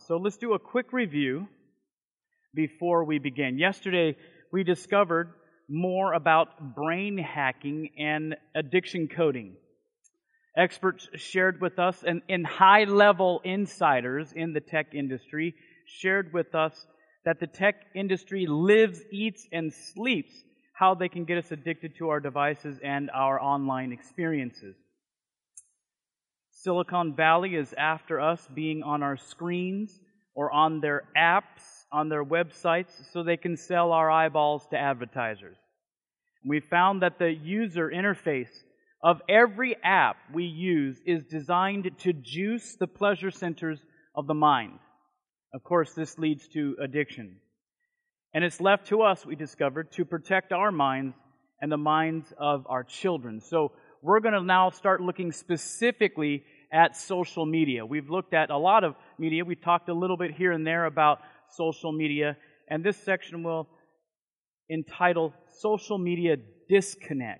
So let's do a quick review before we begin. Yesterday, we discovered more about brain hacking and addiction coding. Experts shared with us, and high-level insiders in the tech industry shared with us that the tech industry lives, eats, and sleeps how they can get us addicted to our devices and our online experiences. Silicon Valley is after us being on our screens or on their apps, on their websites, so they can sell our eyeballs to advertisers. We found that the user interface of every app we use is designed to juice the pleasure centers of the mind. Of course, this leads to addiction. And it's left to us, we discovered, to protect our minds and the minds of our children. So we're going to now start looking specifically at social media. We've looked at a lot of media. We talked a little bit here and there about social media. And this section will entitle Social Media Disconnect.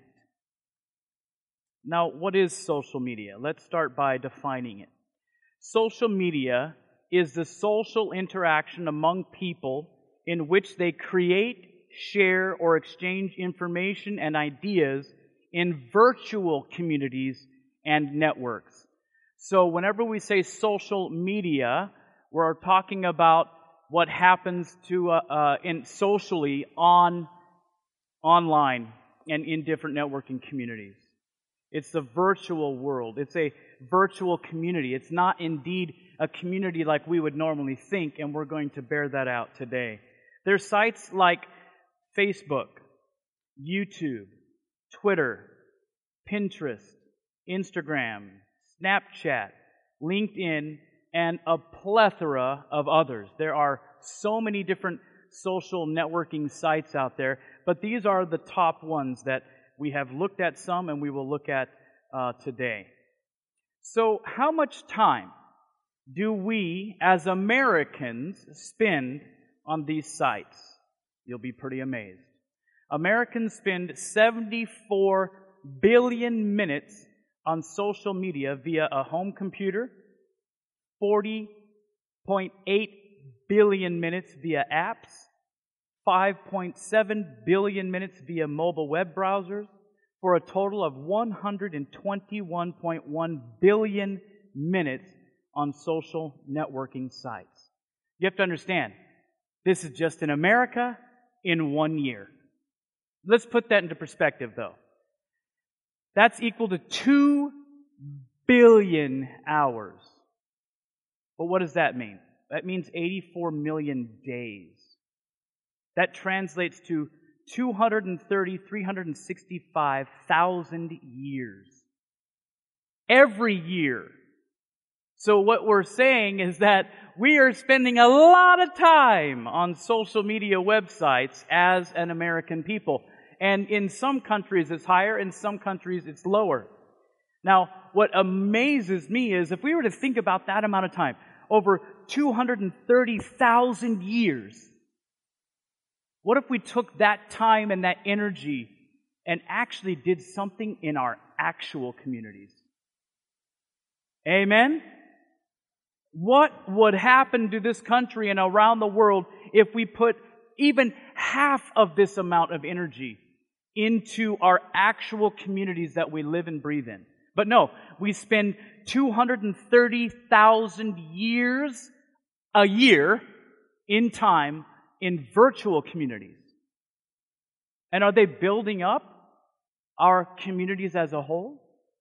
Now, what is social media? Let's start by defining it. Social media is the social interaction among people in which they create, share, or exchange information and ideas in virtual communities and networks. So whenever we say social media, we're talking about what happens to socially online and in different networking communities. It's the virtual world. It's a virtual community. It's not indeed a community like we would normally think, and we're going to bear that out today. There's sites like Facebook, YouTube, Twitter, Pinterest, Instagram, Snapchat, LinkedIn, and a plethora of others. There are so many different social networking sites out there, but these are the top ones that we have looked at some and we will look at today. So how much time do we as Americans spend on these sites? You'll be pretty amazed. Americans spend 74 billion minutes on social media via a home computer, 40.8 billion minutes via apps, 5.7 billion minutes via mobile web browsers, for a total of 121.1 billion minutes on social networking sites. You have to understand, this is just in America in 1 year. Let's put that into perspective, though. That's equal to 2 billion hours. But what does that mean? That means 84 million days. That translates to 365,000 years. Every year. So what we're saying is that we are spending a lot of time on social media websites as an American people. And in some countries it's higher, in some countries it's lower. Now, what amazes me is if we were to think about that amount of time, over 230,000 years, what if we took that time and that energy and actually did something in our actual communities? Amen? What would happen to this country and around the world if we put even half of this amount of energy into our actual communities that we live and breathe in? But no, we spend 230,000 years a year in time in virtual communities. And are they building up our communities as a whole?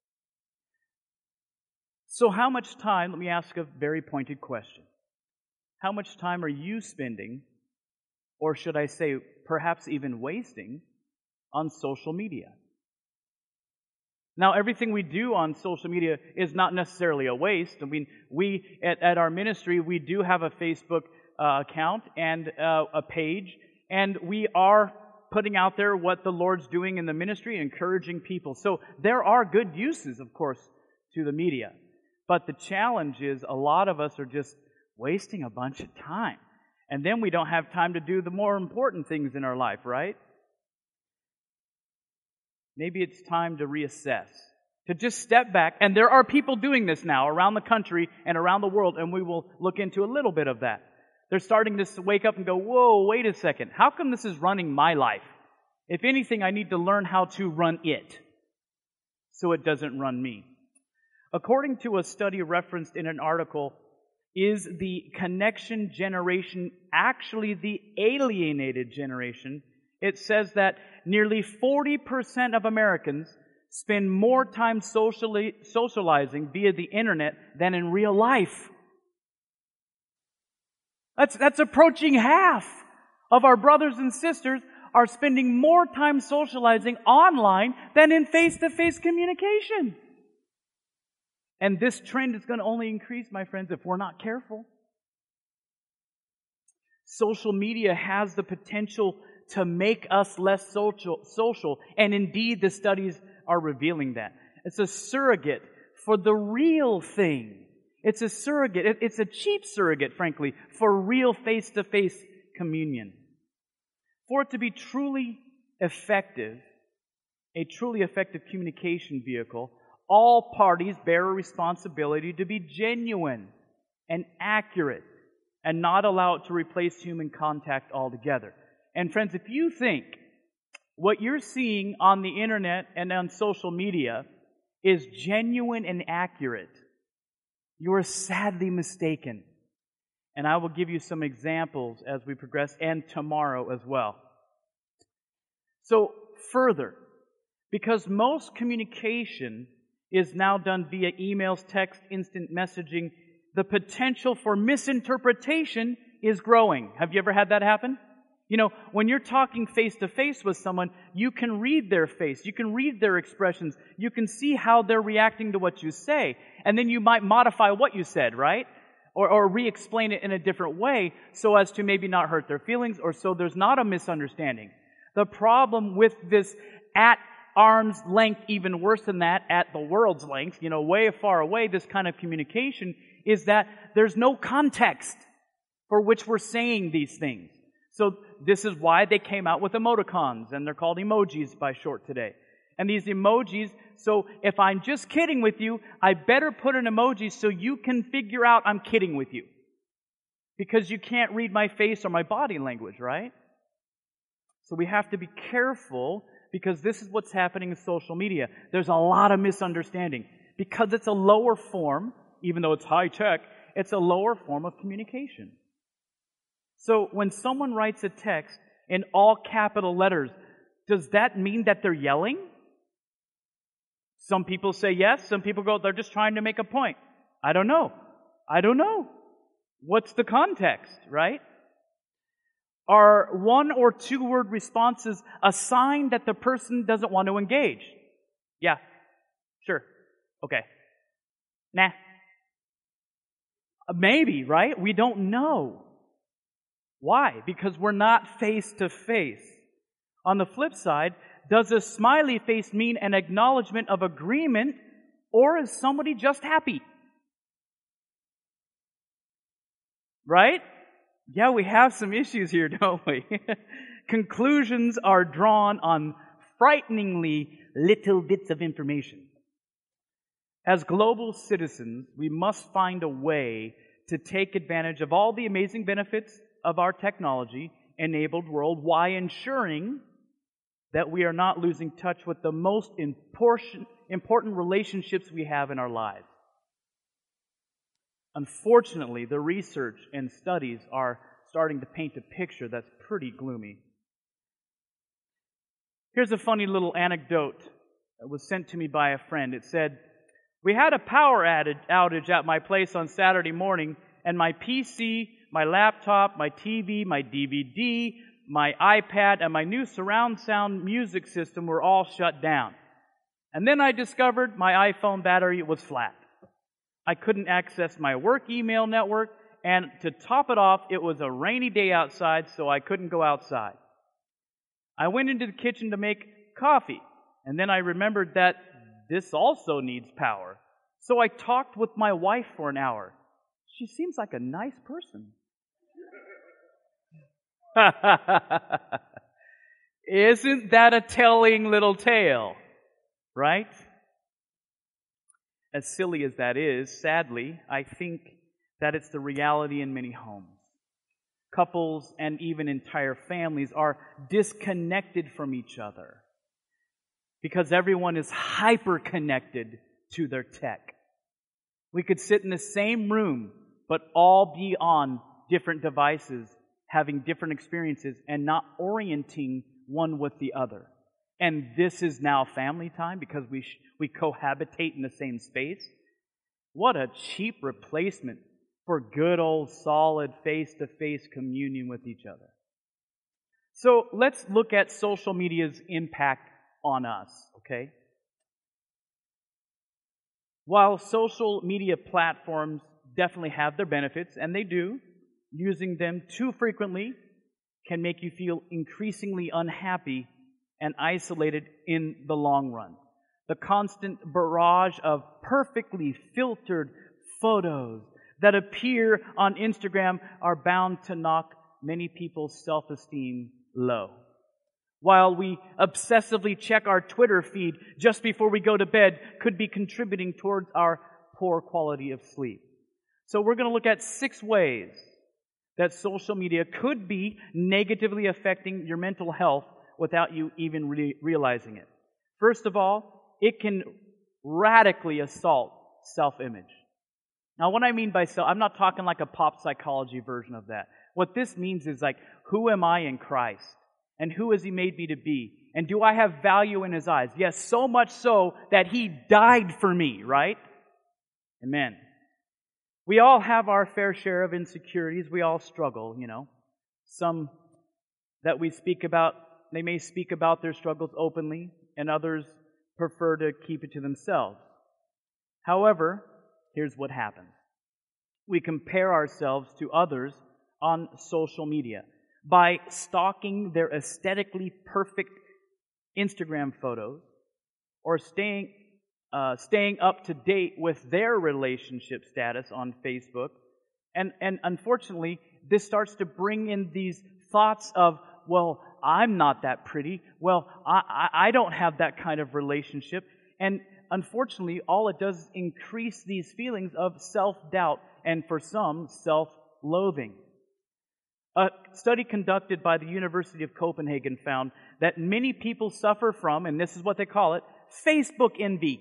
So how much time, let me ask a very pointed question. How much time are you spending, or should I say perhaps even wasting, on social media? Now, everything we do on social media is not necessarily a waste. I mean, we at our ministry, we do have a Facebook account and a page, and we are putting out there what the Lord's doing in the ministry, encouraging people. So there are good uses, of course, to the media. But the challenge is a lot of us are just wasting a bunch of time. And then we don't have time to do the more important things in our life, right? Maybe it's time to reassess To just step back, and there are people doing this now around the country and around the world, and we will look into a little bit of that. They're starting to wake up and go, whoa, wait a second. How come this is running my life? If anything, I need to learn how to run it so it doesn't run me. According to a study referenced in an article, is the connection generation actually the alienated generation? It says that nearly 40% of Americans spend more time socializing via the internet than in real life. That's approaching half of our brothers and sisters are spending more time socializing online than in face-to-face communication. And this trend is going to only increase, my friends, if we're not careful. Social media has the potential to make us less social, and indeed the studies are revealing that. It's a surrogate for the real thing. It's a surrogate. It's a cheap surrogate, frankly, for real face-to-face communion. For it to be truly effective, a truly effective communication vehicle, all parties bear a responsibility to be genuine and accurate and not allow it to replace human contact altogether. And friends, if you think what you're seeing on the internet and on social media is genuine and accurate, you are sadly mistaken. And I will give you some examples as we progress, and tomorrow as well. So, further, because most communication is now done via emails, text, instant messaging, the potential for misinterpretation is growing. Have you ever had that happen? You know, when you're talking face-to-face with someone, you can read their face, you can read their expressions, you can see how they're reacting to what you say, and then you might modify what you said, right? Or re-explain it in a different way so as to maybe not hurt their feelings, or so there's not a misunderstanding. The problem with this at arm's length, even worse than that, at the world's length, way far away, this kind of communication, is that there's no context for which we're saying these things. So this is why they came out with emoticons, and they're called emojis by short today. And these emojis, so if I'm just kidding with you, I better put an emoji so you can figure out I'm kidding with you. Because you can't read my face or my body language, right? So we have to be careful, because this is what's happening in social media. There's a lot of misunderstanding. Because it's a lower form, even though it's high tech, it's a lower form of communication. So when someone writes a text in all capital letters, does that mean that they're yelling? Some people say yes, some people go, they're just trying to make a point. I don't know. What's the context, right? Are one or two word responses a sign that the person doesn't want to engage? Yeah, sure, okay. Nah. Maybe, right? We don't know. Why? Because we're not face to face. On the flip side, does a smiley face mean an acknowledgement of agreement, or is somebody just happy? Right? Yeah, we have some issues here, don't we? Conclusions are drawn on frighteningly little bits of information. As global citizens, we must find a way to take advantage of all the amazing benefits of our technology-enabled world while ensuring that we are not losing touch with the most important relationships we have in our lives. Unfortunately, the research and studies are starting to paint a picture that's pretty gloomy. Here's a funny little anecdote that was sent to me by a friend. It said, "We had a power outage at my place on Saturday morning, and my PC, my laptop, my TV, my DVD, my iPad, and my new surround sound music system were all shut down. And then I discovered my iPhone battery was flat. I couldn't access my work email network, and to top it off, it was a rainy day outside, so I couldn't go outside. I went into the kitchen to make coffee, and then I remembered that this also needs power. So I talked with my wife for an hour. She seems like a nice person." Isn't that a telling little tale, right? as silly as that is, sadly, I think that it's the reality in many homes. Couples and even entire families are disconnected from each other because everyone is hyper-connected to their tech. We could sit in the same room, but all be on different devices, having different experiences, and not orienting one with the other. And this is now family time because we cohabitate in the same space. What a cheap replacement for good old solid face-to-face communion with each other. So let's look at social media's impact on us, okay? While social media platforms definitely have their benefits, and they do, using them too frequently can make you feel increasingly unhappy and isolated in the long run. The constant barrage of perfectly filtered photos that appear on Instagram are bound to knock many people's self-esteem low. While we obsessively check our Twitter feed just before we go to bed could be contributing towards our poor quality of sleep. So we're going to look at 6 ways that social media could be negatively affecting your mental health without you even realizing it. First of all, it can radically assault self-image. Now, what I mean by self, I'm not talking like a pop psychology version of that. What this means is like, who am I in Christ? And who has He made me to be? And do I have value in His eyes? Yes, so much so that He died for me, right? Amen. We all have our fair share of insecurities. We all struggle, Some that we speak about, they may speak about their struggles openly, and others prefer to keep it to themselves. However, here's what happens. We compare ourselves to others on social media by stalking their aesthetically perfect Instagram photos or staying up to date with their relationship status on Facebook. And unfortunately, this starts to bring in these thoughts of, well, I'm not that pretty. Well, I don't have that kind of relationship. And unfortunately, all it does is increase these feelings of self-doubt and for some, self-loathing. A study conducted by the University of Copenhagen found that many people suffer from, and this is what they call it, Facebook envy.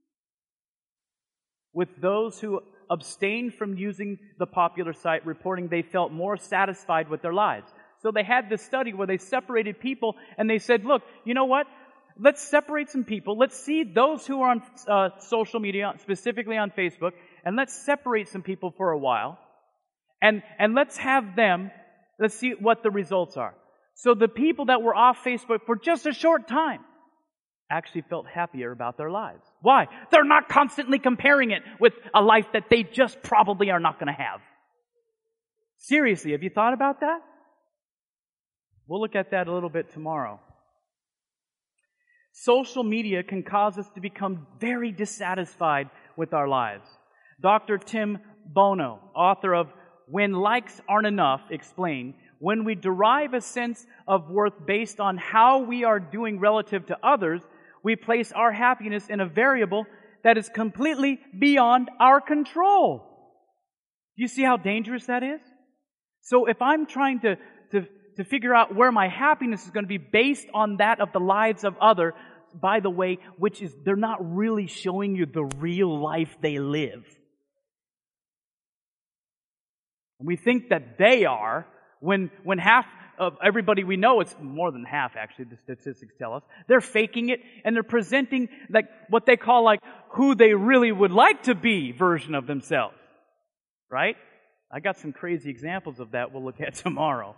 With those who abstained from using the popular site reporting they felt more satisfied with their lives. So they had this study where they separated people and they said, look, you know what? Let's separate some people. Let's see those who are on social media, specifically on Facebook, and let's separate some people for a while. And let's have them, let's see what the results are. So the people that were off Facebook for just a short time actually felt happier about their lives. Why? They're not constantly comparing it with a life that they just probably are not going to have. Seriously, have you thought about that? We'll look at that a little bit tomorrow. Social media can cause us to become very dissatisfied with our lives. Dr. Tim Bono, author of When Likes Aren't Enough, explained, when we derive a sense of worth based on how we are doing relative to others, we place our happiness in a variable that is completely beyond our control. Do you see how dangerous that is? So if I'm trying to figure out where my happiness is going to be based on that of the lives of others, by the way, which is they're not really showing you the real life they live. And we think that they are, when half of everybody we know, it's more than half actually, the statistics tell us, they're faking it and they're presenting like what they call like who they really would like to be version of themselves. Right? I got some crazy examples of that we'll look at tomorrow.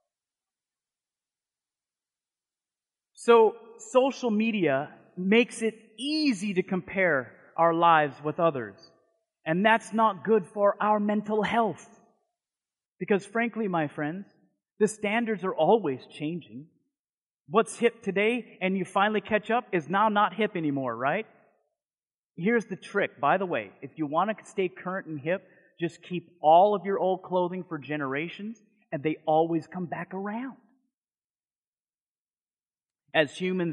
So, social media makes it easy to compare our lives with others. And that's not good for our mental health. Because frankly, my friends, the standards are always changing. What's hip today and you finally catch up is now not hip anymore, right? Here's the trick, by the way. If you want to stay current and hip, just keep all of your old clothing for generations and they always come back around. As humans,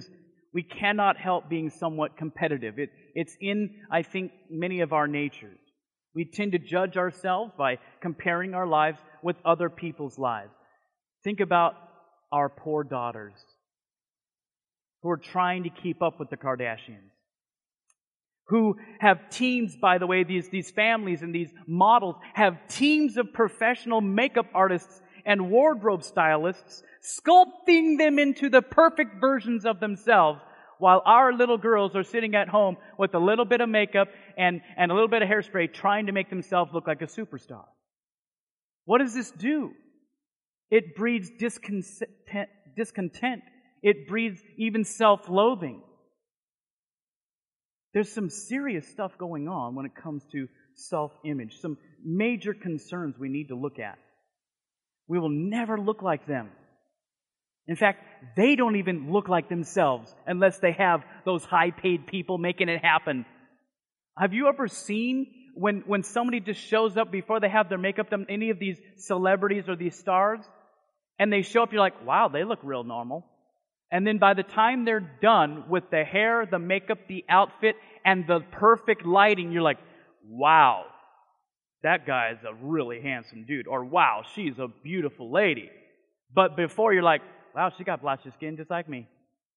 we cannot help being somewhat competitive. It's in, I think, many of our natures. We tend to judge ourselves by comparing our lives with other people's lives. Think about our poor daughters who are trying to keep up with the Kardashians, who have teams, by the way, these families and these models have teams of professional makeup artists and wardrobe stylists sculpting them into the perfect versions of themselves, while our little girls are sitting at home with a little bit of makeup and a little bit of hairspray trying to make themselves look like a superstar. What does this do? It breeds discontent. It breeds even self-loathing. There's some serious stuff going on when it comes to self-image, some major concerns we need to look at. We will never look like them. In fact, they don't even look like themselves unless they have those high-paid people making it happen. Have you ever seen when somebody just shows up before they have their makeup done, any of these celebrities or these stars, and they show up, you're like, wow, they look real normal. And then by the time they're done with the hair, the makeup, the outfit, and the perfect lighting, you're like, wow, that guy's a really handsome dude. Or wow, she's a beautiful lady. But before you're like, wow, she got blotchy skin just like me.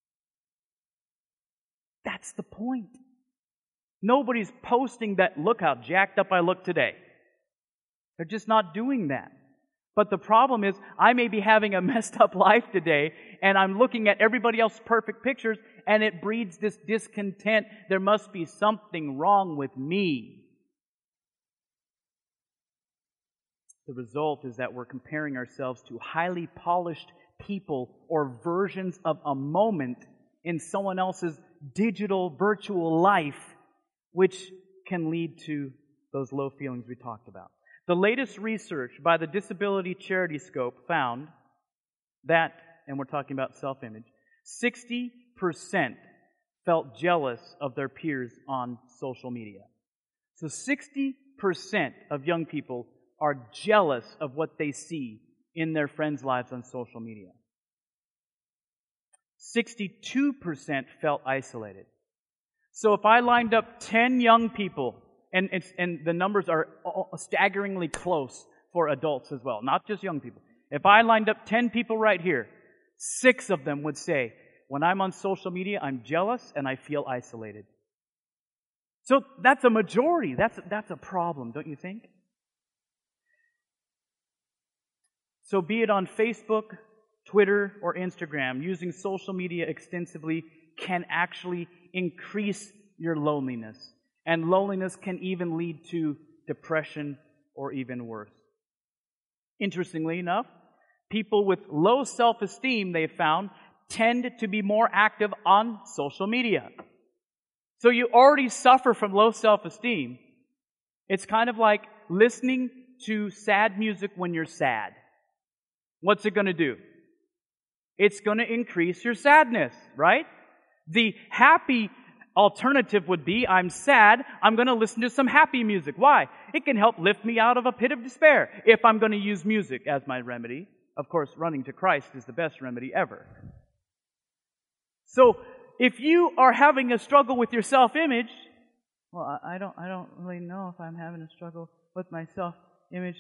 That's the point. Nobody's posting that, look how jacked up I look today. They're just not doing that. But the problem is, I may be having a messed up life today, and I'm looking at everybody else's perfect pictures, and it breeds this discontent. There must be something wrong with me. The result is that we're comparing ourselves to highly polished people or versions of a moment in someone else's digital, virtual life, which can lead to those low feelings we talked about. The latest research by the Disability Charity Scope found that, and we're talking about self-image, 60% felt jealous of their peers on social media. So 60% of young people are jealous of what they see in their friends' lives on social media. 62% felt isolated. So if I lined up 10 young people, and the numbers are staggeringly close for adults as well, not just young people. If I lined up 10 people right here, 6 of them would say, when I'm on social media, I'm jealous and I feel isolated. So that's a majority. That's a problem, don't you think? So be it on Facebook, Twitter, or Instagram, using social media extensively can actually increase your loneliness. And loneliness can even lead to depression or even worse. Interestingly enough, people with low self-esteem, they've found, tend to be more active on social media. So you already suffer from low self-esteem. It's kind of like listening to sad music when you're sad. What's it going to do? It's going to increase your sadness, right? The happy alternative would be, I'm sad, I'm going to listen to some happy music. Why? It can help lift me out of a pit of despair if I'm going to use music as my remedy. Of course, running to Christ is the best remedy ever. So, if you are having a struggle with your self-image, well, I don't really know if I'm having a struggle with my self-image.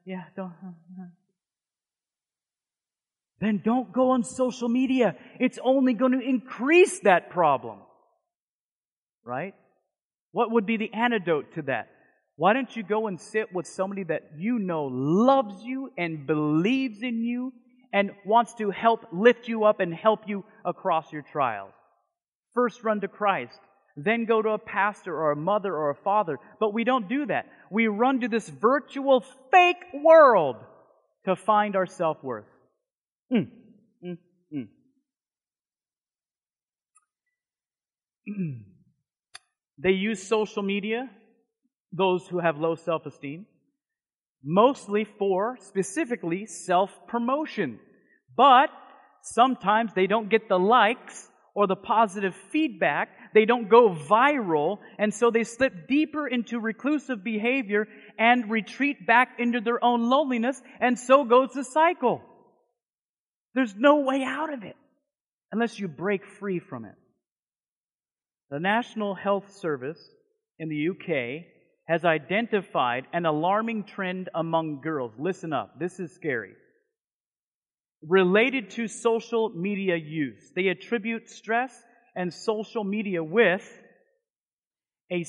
Then don't go on social media. It's only going to increase that problem. Right? What would be the antidote to that? Why don't you go and sit with somebody that you know loves you and believes in you and wants to help lift you up and help you across your trials? First run to Christ, then go to a pastor or a mother or a father. But we don't do that. We run to this virtual fake world to find our self-worth. They use social media, those who have low self-esteem, mostly for, specifically, self-promotion. But sometimes they don't get the likes or the positive feedback. They don't go viral, and so they slip deeper into reclusive behavior and retreat back into their own loneliness, and so goes the cycle. There's no way out of it unless you break free from it. The National Health Service in the UK has identified an alarming trend among girls. Listen up, this is scary. Related to social media use. They attribute stress and social media with a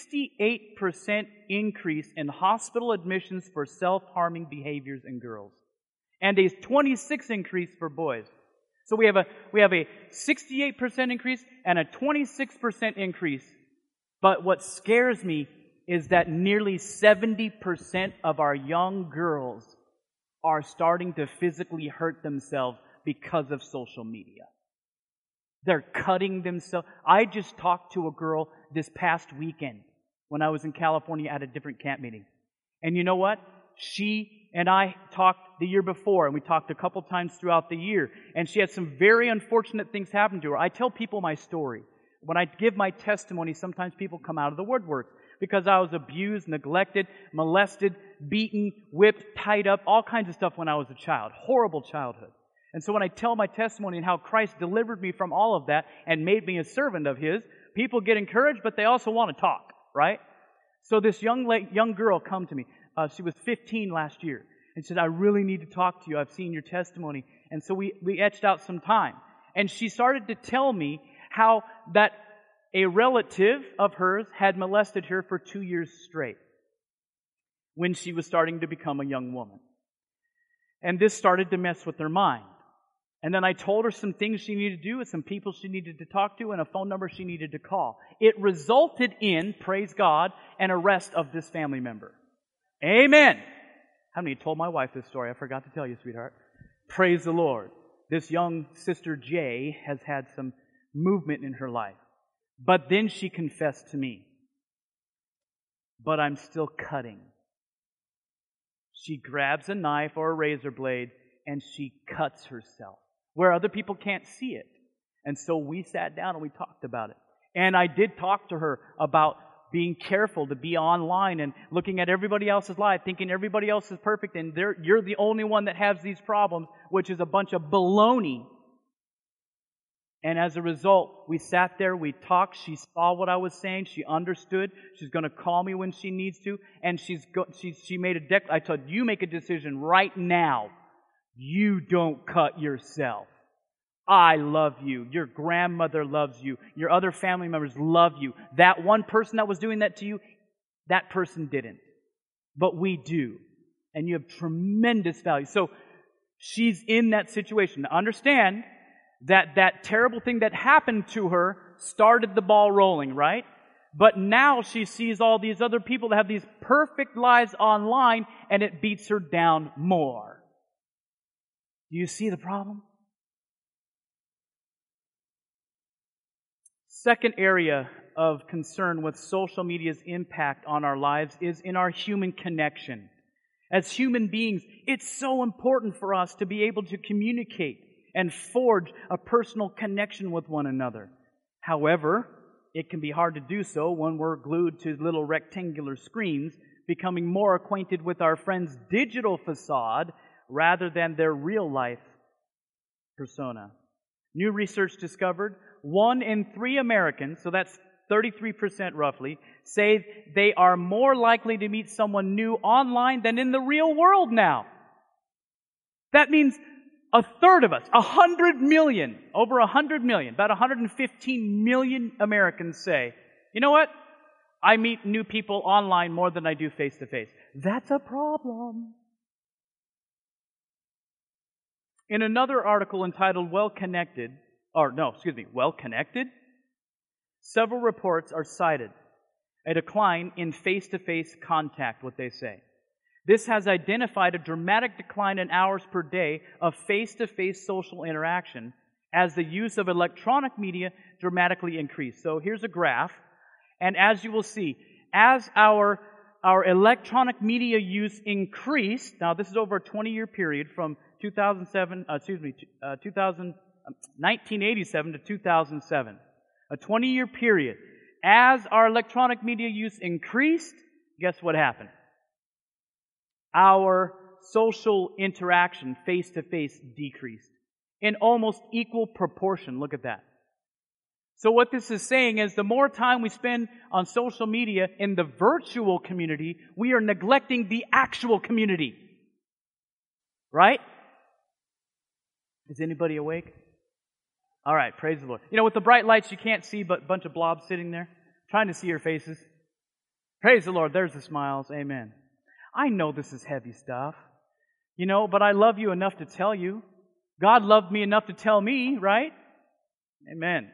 68% increase in hospital admissions for self-harming behaviors in girls, and a 26% increase for boys. So we have a 68% increase and a 26% increase. But what scares me is that nearly 70% of our young girls are starting to physically hurt themselves because of social media. They're cutting themselves. I just talked to a girl this past weekend when I was in California at a different camp meeting. And you know what? She and I talked the year before, and we talked a couple times throughout the year, and she had some very unfortunate things happen to her. I tell people my story. When I give my testimony, sometimes people come out of the woodwork because I was abused, neglected, molested, beaten, whipped, tied up, all kinds of stuff when I was a child. Horrible childhood. And so when I tell my testimony and how Christ delivered me from all of that and made me a servant of His, people get encouraged, but they also want to talk, right? So this young girl come to me. She was 15 last year. And said, I really need to talk to you. I've seen your testimony. And so we etched out some time. And she started to tell me how that a relative of hers had molested her for 2 years straight when she was starting to become a young woman. And this started to mess with her mind. And then I told her some things she needed to do and some people she needed to talk to and a phone number she needed to call. It resulted in, praise God, an arrest of this family member. Amen. How many told my wife this story? I forgot to tell you, sweetheart. Praise the Lord. This young sister Jay has had some movement in her life. But then she confessed to me, but I'm still cutting. She grabs a knife or a razor blade and she cuts herself where other people can't see it. And so we sat down and we talked about it. And I did talk to her about being careful to be online and looking at everybody else's life, thinking everybody else is perfect and you're the only one that has these problems, which is a bunch of baloney. And as a result, we sat there, we talked, she saw what I was saying, she understood, she's going to call me when she needs to, and she made a I told you make a decision right now. You don't cut yourself. I love you. Your grandmother loves you. Your other family members love you. That one person that was doing that to you, that person didn't. But we do. And you have tremendous value. So she's in that situation. Now understand that terrible thing that happened to her started the ball rolling, right? But now she sees all these other people that have these perfect lives online and it beats her down more. Do you see the problem? Second area of concern with social media's impact on our lives is in our human connection. As human beings, it's so important for us to be able to communicate and forge a personal connection with one another. However, it can be hard to do so when we're glued to little rectangular screens, becoming more acquainted with our friends' digital facade rather than their real-life persona. New research discovered 1 in 3 Americans, so that's 33% roughly, say they are more likely to meet someone new online than in the real world now. That means a third of us, 100 million, over 100 million, about 115 million Americans say, you know what? I meet new people online more than I do face to face. That's a problem. In another article entitled Well Connected, several reports are cited. A decline in face-to-face contact, what they say. This has identified a dramatic decline in hours per day of face-to-face social interaction as the use of electronic media dramatically increased. So here's a graph, and as you will see, as our electronic media use increased, now this is over a 20-year period from 1987 to 2007. A 20-year period. As our electronic media use increased, guess what happened? Our social interaction face-to-face decreased in almost equal proportion. Look at that. So what this is saying is the more time we spend on social media in the virtual community, we are neglecting the actual community. Right? Is anybody awake? All right, praise the Lord. You know, with the bright lights, you can't see but a bunch of blobs sitting there. Trying to see your faces. Praise the Lord. There's the smiles. Amen. I know this is heavy stuff. You know, but I love you enough to tell you. God loved me enough to tell me, right? Amen.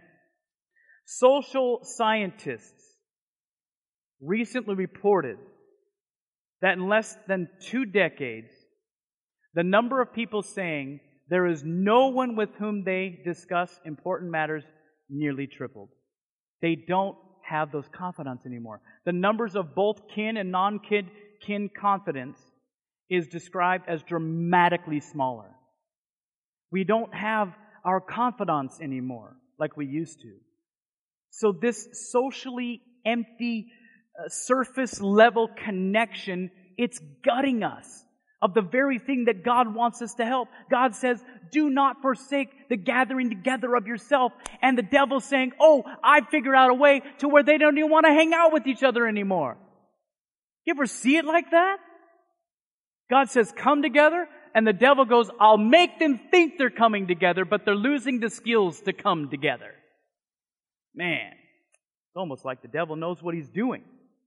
Social scientists recently reported that in less than 2 decades, the number of people saying there is no one with whom they discuss important matters nearly tripled. They don't have those confidants anymore. The numbers of both kin and non-kin confidence is described as dramatically smaller. We don't have our confidants anymore like we used to. So this socially empty, surface level connection, it's gutting us of the very thing that God wants us to help. God says, do not forsake the gathering together of yourself. And the devil's saying, oh, I figured out a way to where they don't even want to hang out with each other anymore. You ever see it like that? God says, come together. And the devil goes, I'll make them think they're coming together, but they're losing the skills to come together. Man, it's almost like the devil knows what he's doing.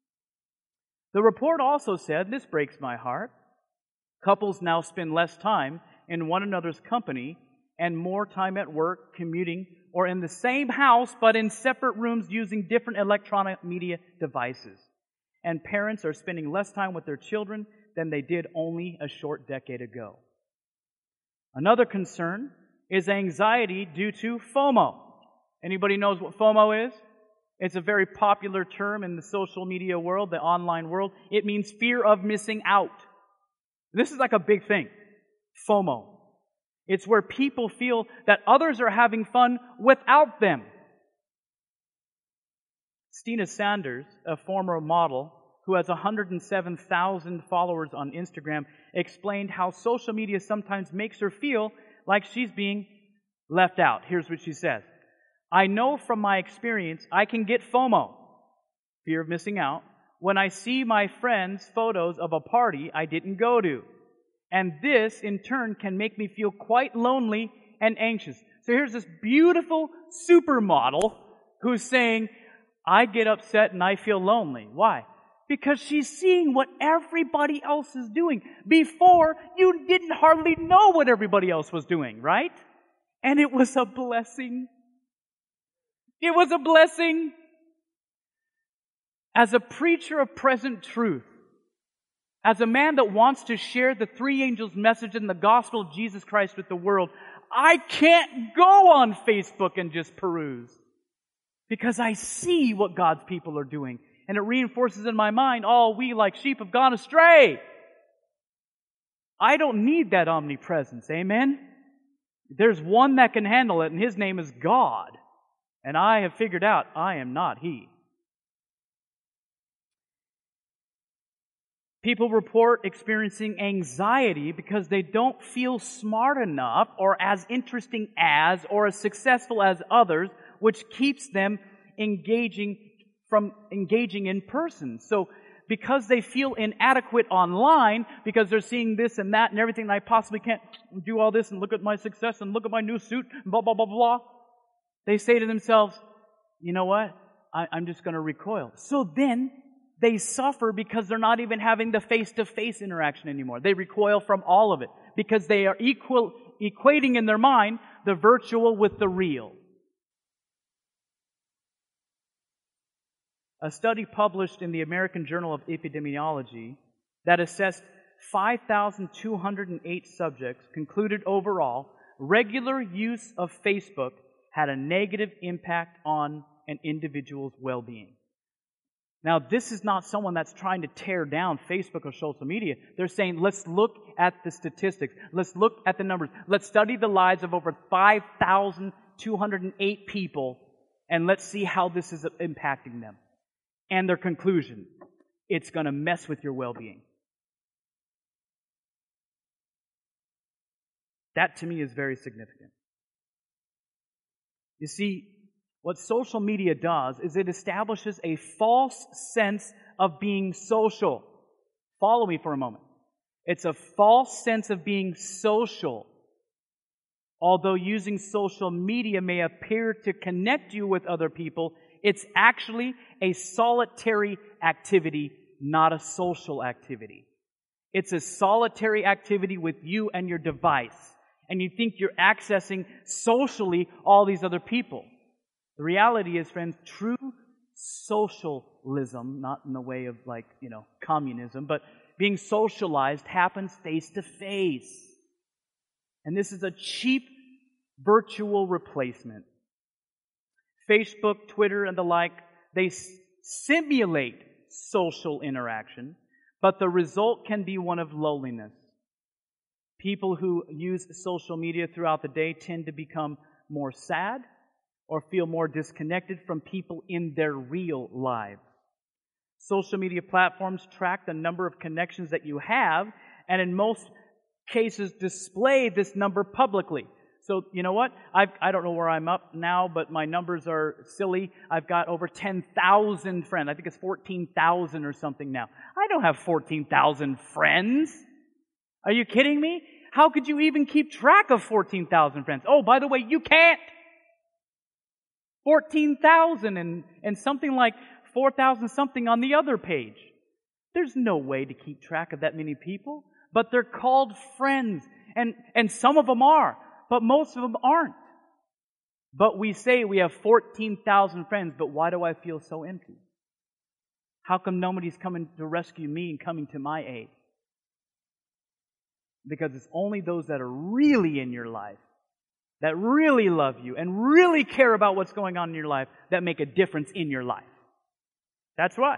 The report also said, this breaks my heart, couples now spend less time in one another's company and more time at work, commuting, or in the same house but in separate rooms using different electronic media devices. And parents are spending less time with their children than they did only a short decade ago. Another concern is anxiety due to FOMO. Anybody knows what FOMO is? It's a very popular term in the social media world, the online world. It means fear of missing out. This is like a big thing. FOMO. It's where people feel that others are having fun without them. Stina Sanders, a former model who has 107,000 followers on Instagram, explained how social media sometimes makes her feel like she's being left out. Here's what she says. I know from my experience I can get FOMO, fear of missing out, when I see my friends' photos of a party I didn't go to. And this, in turn, can make me feel quite lonely and anxious. So here's this beautiful supermodel who's saying, I get upset and I feel lonely. Why? Because she's seeing what everybody else is doing. Before, you didn't hardly know what everybody else was doing, right? And it was a blessing. It was a blessing. As a preacher of present truth, as a man that wants to share the three angels' message in the gospel of Jesus Christ with the world, I can't go on Facebook and just peruse. Because I see what God's people are doing. And it reinforces in my mind, all we like sheep have gone astray. I don't need that omnipresence, amen? There's one that can handle it, and His name is God. And I have figured out I am not He. People report experiencing anxiety because they don't feel smart enough or as interesting as or as successful as others, which keeps them from engaging in person. So because they feel inadequate online, because they're seeing this and that and everything, and I possibly can't do all this and look at my success and look at my new suit and blah, blah, blah, blah, they say to themselves, you know what? I'm just going to recoil. So then they suffer because they're not even having the face-to-face interaction anymore. They recoil from all of it because they are equating in their mind the virtual with the real. A study published in the American Journal of Epidemiology that assessed 5,208 subjects concluded overall regular use of Facebook had a negative impact on an individual's well-being. Now, this is not someone that's trying to tear down Facebook or social media. They're saying, let's look at the statistics. Let's look at the numbers. Let's study the lives of over 5,208 people, and let's see how this is impacting them. And their conclusion, it's going to mess with your well-being. That, to me, is very significant. You see, What social media does is it establishes a false sense of being social. Follow me for a moment. It's a false sense of being social. Although using social media may appear to connect you with other people, it's actually a solitary activity, not a social activity. It's a solitary activity with you and your device. And you think you're accessing socially all these other people. The reality is, friends, true socialism, not in the way of communism, but being socialized happens face to face. And this is a cheap virtual replacement. Facebook, Twitter, and the like, they simulate social interaction, but the result can be one of loneliness. People who use social media throughout the day tend to become more sad or feel more disconnected from people in their real lives. Social media platforms track the number of connections that you have, and in most cases display this number publicly. So, you know what? I don't know where I'm up now, but my numbers are silly. I've got over 10,000 friends. I think it's 14,000 or something now. I don't have 14,000 friends. Are you kidding me? How could you even keep track of 14,000 friends? Oh, by the way, you can't. 14,000 and something like 4,000 something on the other page. There's no way to keep track of that many people, but they're called friends. And some of them are, but most of them aren't. But we say we have 14,000 friends, but why do I feel so empty? How come nobody's coming to rescue me and coming to my aid? Because it's only those that are really in your life, that really love you and really care about what's going on in your life, that make a difference in your life. That's right.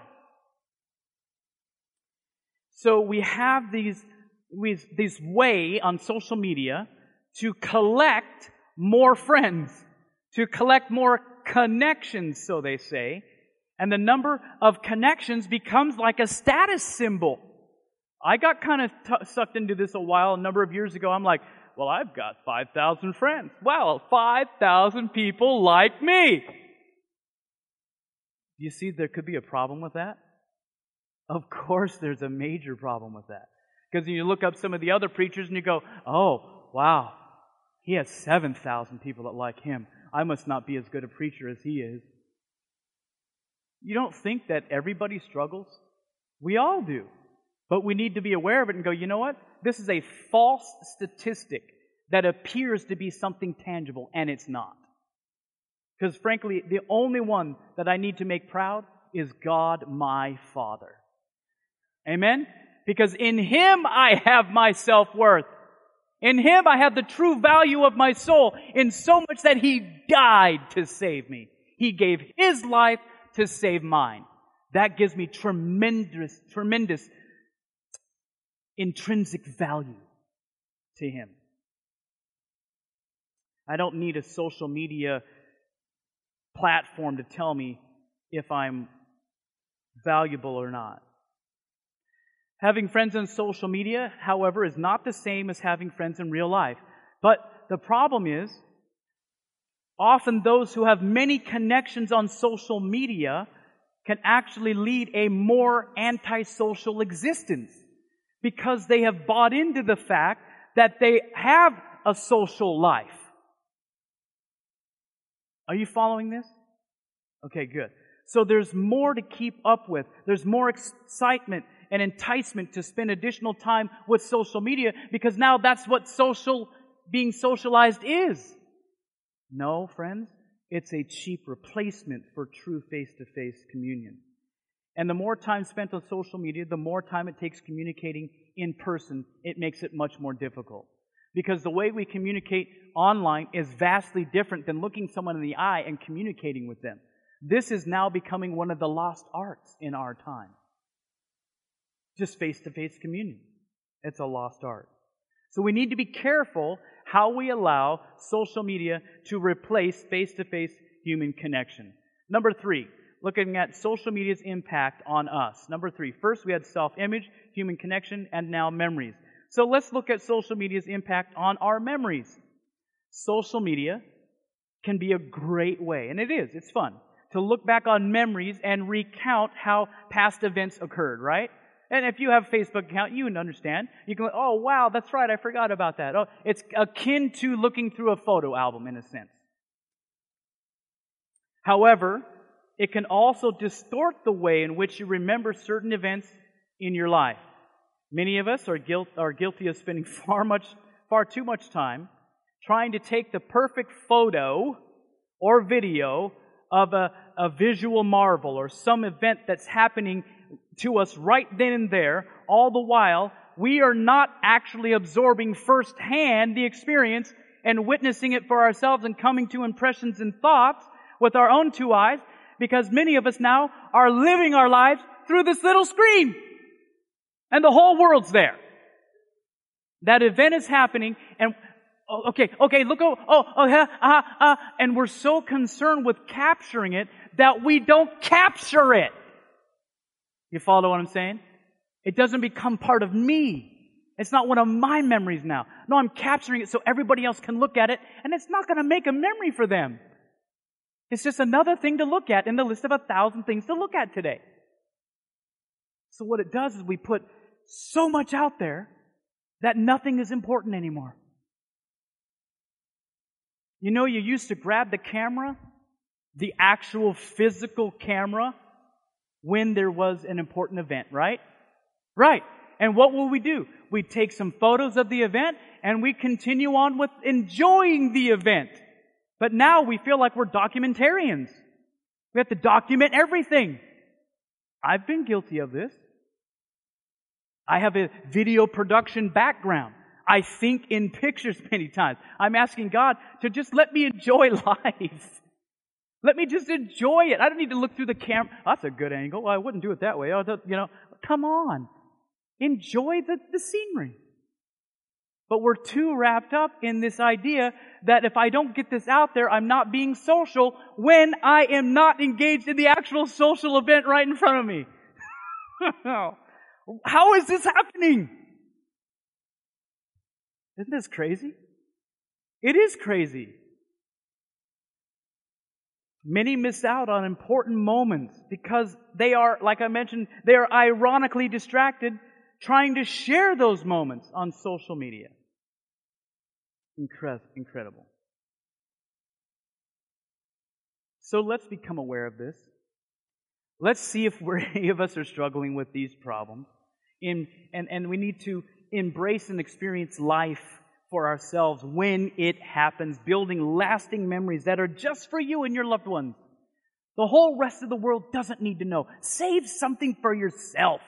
So we have this way on social media to collect more friends, to collect more connections, so they say. And the number of connections becomes like a status symbol. I got kind of sucked into this a number of years ago. I'm like, well, I've got 5,000 friends. Well, 5,000 people like me. You see, there could be a problem with that. Of course there's a major problem with that. Because you look up some of the other preachers and you go, oh, wow, he has 7,000 people that like him. I must not be as good a preacher as he is. You don't think that everybody struggles? We all do. But we need to be aware of it and go, you know what? This is a false statistic that appears to be something tangible, and it's not. Because frankly, the only one that I need to make proud is God my Father. Amen? Because in Him I have my self-worth. In Him I have the true value of my soul, in so much that He died to save me. He gave His life to save mine. That gives me tremendous intrinsic value to Him. I don't need a social media platform to tell me if I'm valuable or not. Having friends on social media, however, is not the same as having friends in real life. But the problem is, often those who have many connections on social media can actually lead a more antisocial existence because they have bought into the fact that they have a social life. Are you following this? Okay, good. So there's more to keep up with. There's more excitement and enticement to spend additional time with social media because now that's what being socialized is. No, friends, it's a cheap replacement for true face-to-face communion. And the more time spent on social media, the more time it takes communicating in person, it makes it much more difficult. Because the way we communicate online is vastly different than looking someone in the eye and communicating with them. This is now becoming one of the lost arts in our time. Just face-to-face communion. It's a lost art. So we need to be careful how we allow social media to replace face-to-face human connection. Number 3, looking at social media's impact on us. Number 3, first we had self-image, human connection, and now memories. So let's look at social media's impact on our memories. Social media can be a great way, and it is, it's fun, to look back on memories and recount how past events occurred, right? And if you have a Facebook account, you can understand. You can, oh, wow, that's right, I forgot about that. Oh, it's akin to looking through a photo album in a sense. However, it can also distort the way in which you remember certain events in your life. Many of us are guilty of spending far too much time trying to take the perfect photo or video of a visual marvel or some event that's happening to us right then and there, all the while we are not actually absorbing firsthand the experience and witnessing it for ourselves and coming to impressions and thoughts with our own two eyes, because many of us now are living our lives through this little screen. And the whole world's there. That event is happening, and okay, look, and we're so concerned with capturing it that we don't capture it. You follow what I'm saying? It doesn't become part of me. It's not one of my memories now. No, I'm capturing it so everybody else can look at it, and it's not going to make a memory for them. It's just another thing to look at in the list of 1,000 things to look at today. So what it does is we put so much out there that nothing is important anymore. You know, you used to grab the camera, the actual physical camera, when there was an important event, right? Right. And what will we do? We take some photos of the event and we continue on with enjoying the event. But now we feel like we're documentarians. We have to document everything. I've been guilty of this. I have a video production background. I think in pictures many times. I'm asking God to just let me enjoy life. Let me just enjoy it. I don't need to look through the camera. That's a good angle. Well, I wouldn't do it that way. Come on. Enjoy the scenery. But we're too wrapped up in this idea that if I don't get this out there, I'm not being social when I am not engaged in the actual social event right in front of me. How is this happening? Isn't this crazy? It is crazy. Many miss out on important moments because they are, like I mentioned, they are ironically distracted trying to share those moments on social media. Incredible. So let's become aware of this. Let's see if any of us are struggling with these problems. And we need to embrace and experience life for ourselves when it happens, building lasting memories that are just for you and your loved ones. The whole rest of the world doesn't need to know. Save something for yourself.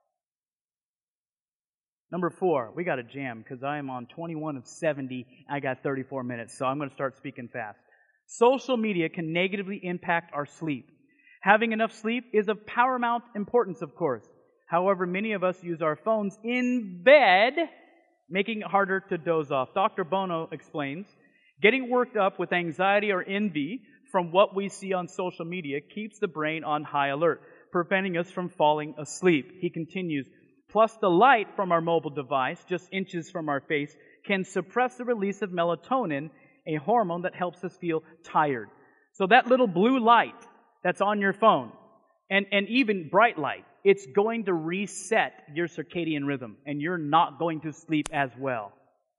Number 4, we got to jam because I am on 21 of 70. I got 34 minutes, so I'm going to start speaking fast. Social media can negatively impact our sleep. Having enough sleep is of paramount importance, of course. However, many of us use our phones in bed, making it harder to doze off. Dr. Bono explains, getting worked up with anxiety or envy from what we see on social media keeps the brain on high alert, preventing us from falling asleep. He continues, plus the light from our mobile device, just inches from our face, can suppress the release of melatonin, a hormone that helps us feel tired. So that little blue light that's on your phone, and even bright light, it's going to reset your circadian rhythm, and you're not going to sleep as well.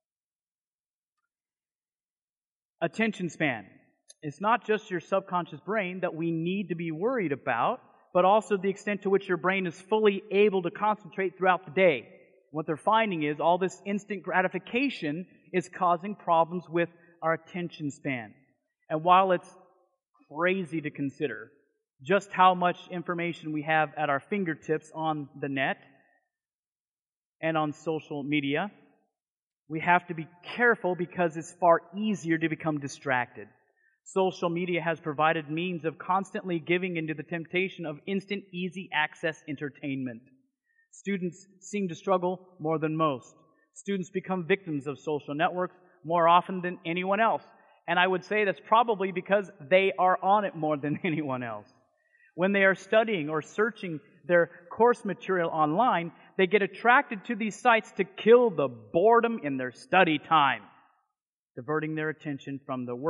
Attention span. It's not just your subconscious brain that we need to be worried about, but also the extent to which your brain is fully able to concentrate throughout the day. What they're finding is all this instant gratification is causing problems with our attention span. And while it's crazy to consider just how much information we have at our fingertips on the net and on social media, we have to be careful because it's far easier to become distracted. Social media has provided means of constantly giving into the temptation of instant, easy access entertainment. Students seem to struggle more than most. Students become victims of social networks more often than anyone else. And I would say that's probably because they are on it more than anyone else. When they are studying or searching their course material online, they get attracted to these sites to kill the boredom in their study time, diverting their attention from the work.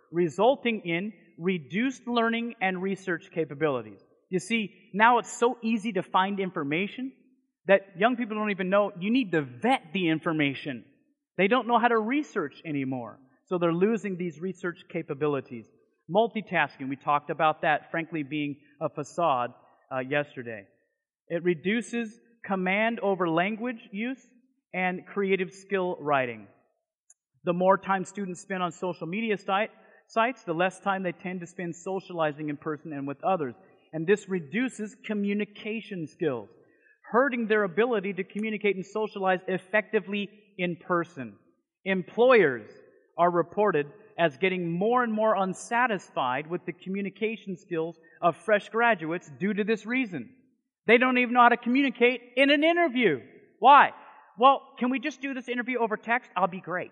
resulting in reduced learning and research capabilities. You see, now it's so easy to find information that young people don't even know you need to vet the information. They don't know how to research anymore. So they're losing these research capabilities. Multitasking, we talked about that, frankly, being a facade yesterday. It reduces command over language use and creative skill writing. The more time students spend on social media sites, the less time they tend to spend socializing in person and with others. And this reduces communication skills, hurting their ability to communicate and socialize effectively in person. Employers are reported as getting more and more unsatisfied with the communication skills of fresh graduates due to this reason. They don't even know how to communicate in an interview. Why? Well, can we just do this interview over text? I'll be great.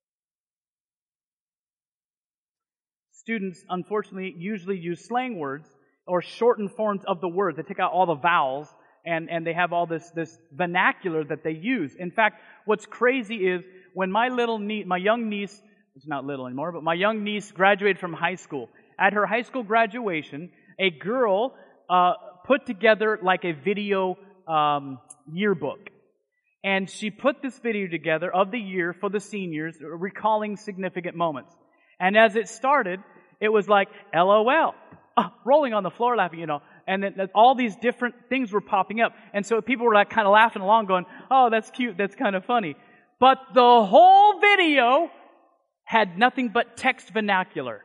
Students, unfortunately, usually use slang words or shortened forms of the words. They take out all the vowels and they have all this vernacular that they use. In fact, what's crazy is when my young niece, it's not little anymore, but my young niece graduated from high school. At her high school graduation, a girl put together like a video yearbook. And she put this video together of the year for the seniors, recalling significant moments. And as it started, it was like, LOL, rolling on the floor laughing, and then all these different things were popping up. And so people were like kind of laughing along going, oh, that's cute, that's kind of funny. But the whole video had nothing but text vernacular.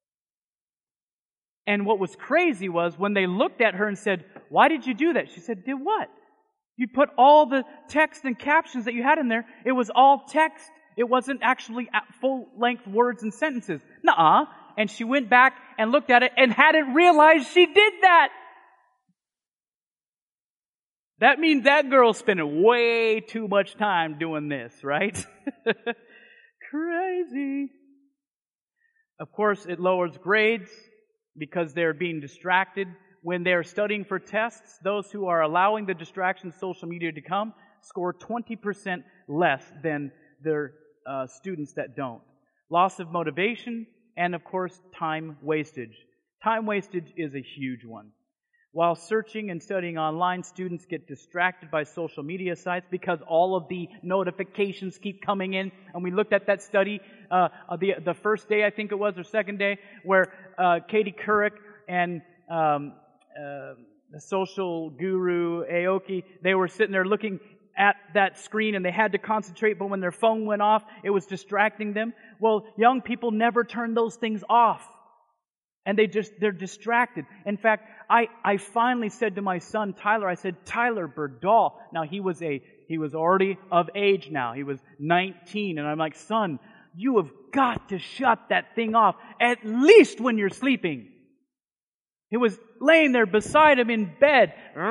And what was crazy was when they looked at her and said, why did you do that? She said, did what? You put all the text and captions that you had in there, it was all text. It wasn't actually full-length words and sentences. Nuh-uh. And she went back and looked at it and hadn't realized she did that. That means that girl's spending way too much time doing this, right? Crazy. Of course, it lowers grades because they're being distracted. When they're studying for tests, those who are allowing the distractions of social media to come score 20% less than their students that don't. Loss of motivation, and of course, time wastage. Time wastage is a huge one. While searching and studying online, students get distracted by social media sites because all of the notifications keep coming in. And we looked at that study the first day, I think it was, or second day, where Katie Couric and the social guru Aoki, they were sitting there looking at that screen and they had to concentrate, but when their phone went off, it was distracting them. Well, young people never turn those things off. And they're distracted. In fact, I finally said to my son, Tyler, I said, Tyler Berdahl. Now, he was already of age now. He was 19. And I'm like, son, you have got to shut that thing off, at least when you're sleeping. He was laying there beside him in bed.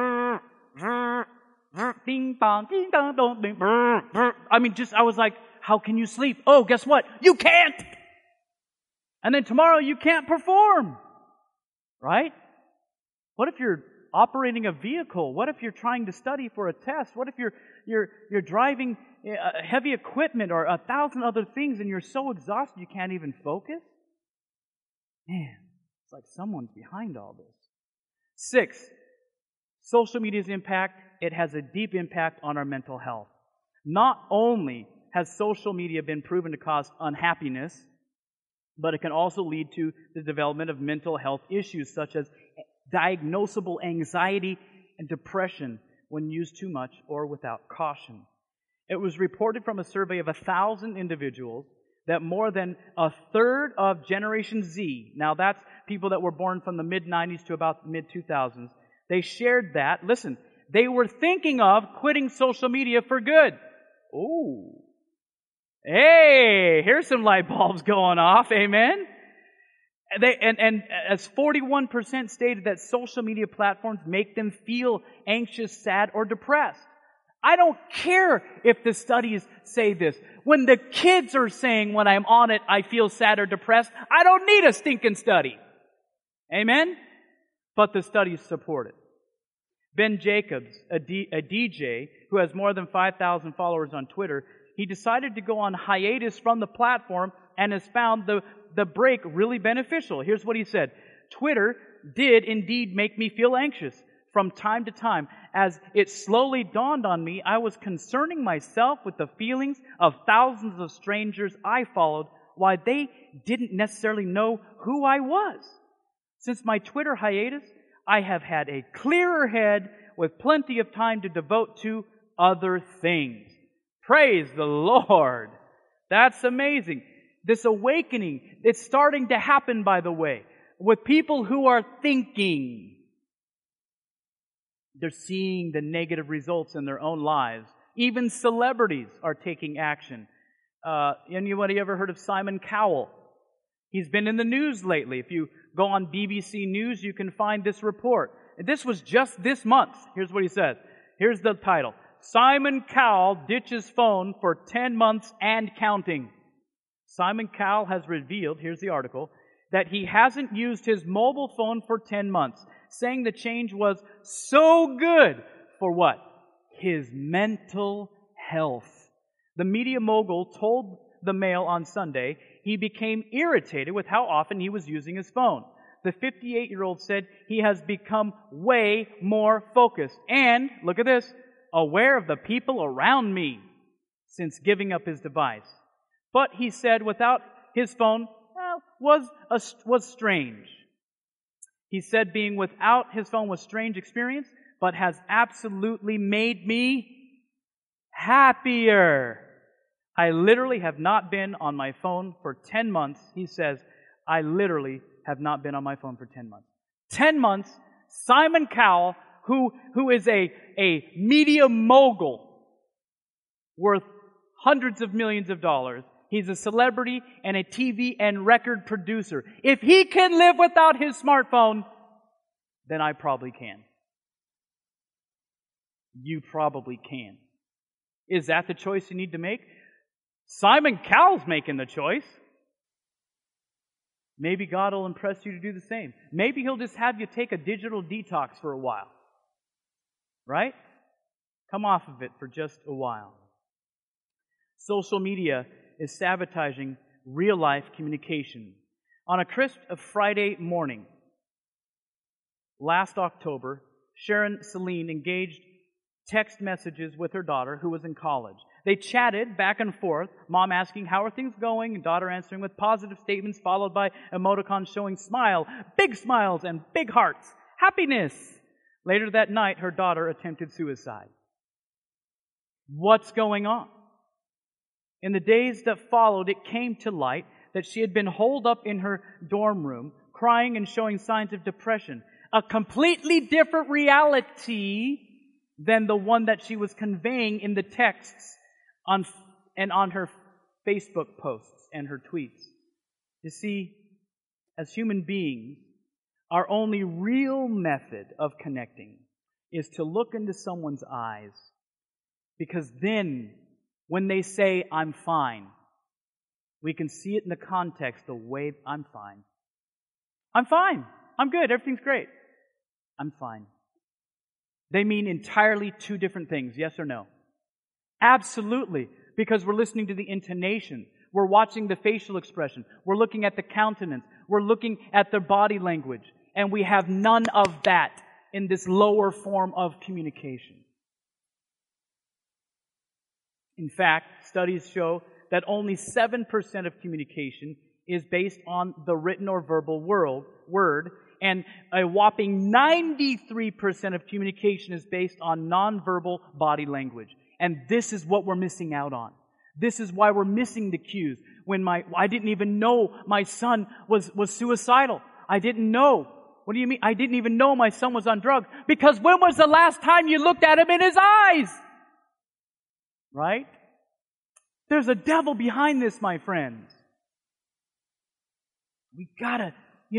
Ding dong, ding dong, dong, ding. I was like, how can you sleep? Oh, guess what? You can't! And then tomorrow you can't perform. Right? What if you're operating a vehicle? What if you're trying to study for a test? What if you're driving heavy equipment or 1,000 other things and you're so exhausted you can't even focus? Man, it's like someone's behind all this. 6, social media's impact, it has a deep impact on our mental health. Not only has social media been proven to cause unhappiness, but it can also lead to the development of mental health issues such as diagnosable anxiety and depression when used too much or without caution. It was reported from a survey of 1,000 individuals that more than a third of Generation Z, now that's people that were born from the mid-90s to about mid-2000s, they shared that, listen, they were thinking of quitting social media for good. Ooh. Hey, here's some light bulbs going off, amen? And as 41% stated that social media platforms make them feel anxious, sad, or depressed. I don't care if the studies say this. When the kids are saying when I'm on it, I feel sad or depressed, I don't need a stinking study. Amen? But the studies support it. Ben Jacobs, a DJ who has more than 5,000 followers on Twitter, he decided to go on hiatus from the platform and has found the the break really beneficial. Here's what he said. Twitter did indeed make me feel anxious from time to time. As it slowly dawned on me, I was concerning myself with the feelings of thousands of strangers I followed, why they didn't necessarily know who I was. Since my Twitter hiatus, I have had a clearer head with plenty of time to devote to other things. Praise the Lord. That's amazing. This awakening, it's starting to happen, by the way, with people who are thinking. They're seeing the negative results in their own lives. Even celebrities are taking action. Anybody ever heard of Simon Cowell? He's been in the news lately. If you go on BBC News, you can find this report. This was just this month. Here's what he says. Here's the title. Simon Cowell ditches phone for 10 months and counting. Simon Cowell has revealed, here's the article, that he hasn't used his mobile phone for 10 months, saying the change was so good for what? His mental health. The media mogul told the Mail on Sunday he became irritated with how often he was using his phone. The 58-year-old said he has become way more focused and, look at this, aware of the people around me since giving up his device. But he said without his phone was strange. He said being without his phone was a strange experience, but has absolutely made me happier. I literally have not been on my phone for 10 months. He says, I literally have not been on my phone for 10 months. 10 months, Simon Cowell, who is a media mogul worth hundreds of millions of dollars. He's a celebrity and a TV and record producer. If he can live without his smartphone, then I probably can. You probably can. Is that the choice you need to make? Simon Cowell's making the choice. Maybe God will impress you to do the same. Maybe He'll just have you take a digital detox for a while. Right? Come off of it for just a while. Social media is sabotaging real-life communication. On a crisp Friday morning, last October, Sharon Celine engaged text messages with her daughter who was in college. They chatted back and forth, mom asking, how are things going? And daughter answering with positive statements followed by emoticons showing smile, big smiles and big hearts, happiness. Later that night, her daughter attempted suicide. What's going on? In the days that followed, it came to light that she had been holed up in her dorm room, crying and showing signs of depression. A completely different reality than the one that she was conveying in the texts and on her Facebook posts and her tweets. You see, as human beings, our only real method of connecting is to look into someone's eyes, because then when they say, I'm fine, we can see it in the context, the way I'm fine. I'm fine. I'm good. Everything's great. I'm fine. They mean entirely two different things, yes or no? Absolutely. Because we're listening to the intonation. We're watching the facial expression. We're looking at the countenance. We're looking at their body language. And we have none of that in this lower form of communication. In fact, studies show that only 7% of communication is based on the written or verbal word, and a whopping 93% of communication is based on nonverbal body language. And this is what we're missing out on. This is why we're missing the cues. I didn't even know my son was suicidal. I didn't know. What do you mean? I didn't even know my son was on drugs. Because when was the last time you looked at him in his eyes? Right? There's a devil behind this, my friends. We gotta,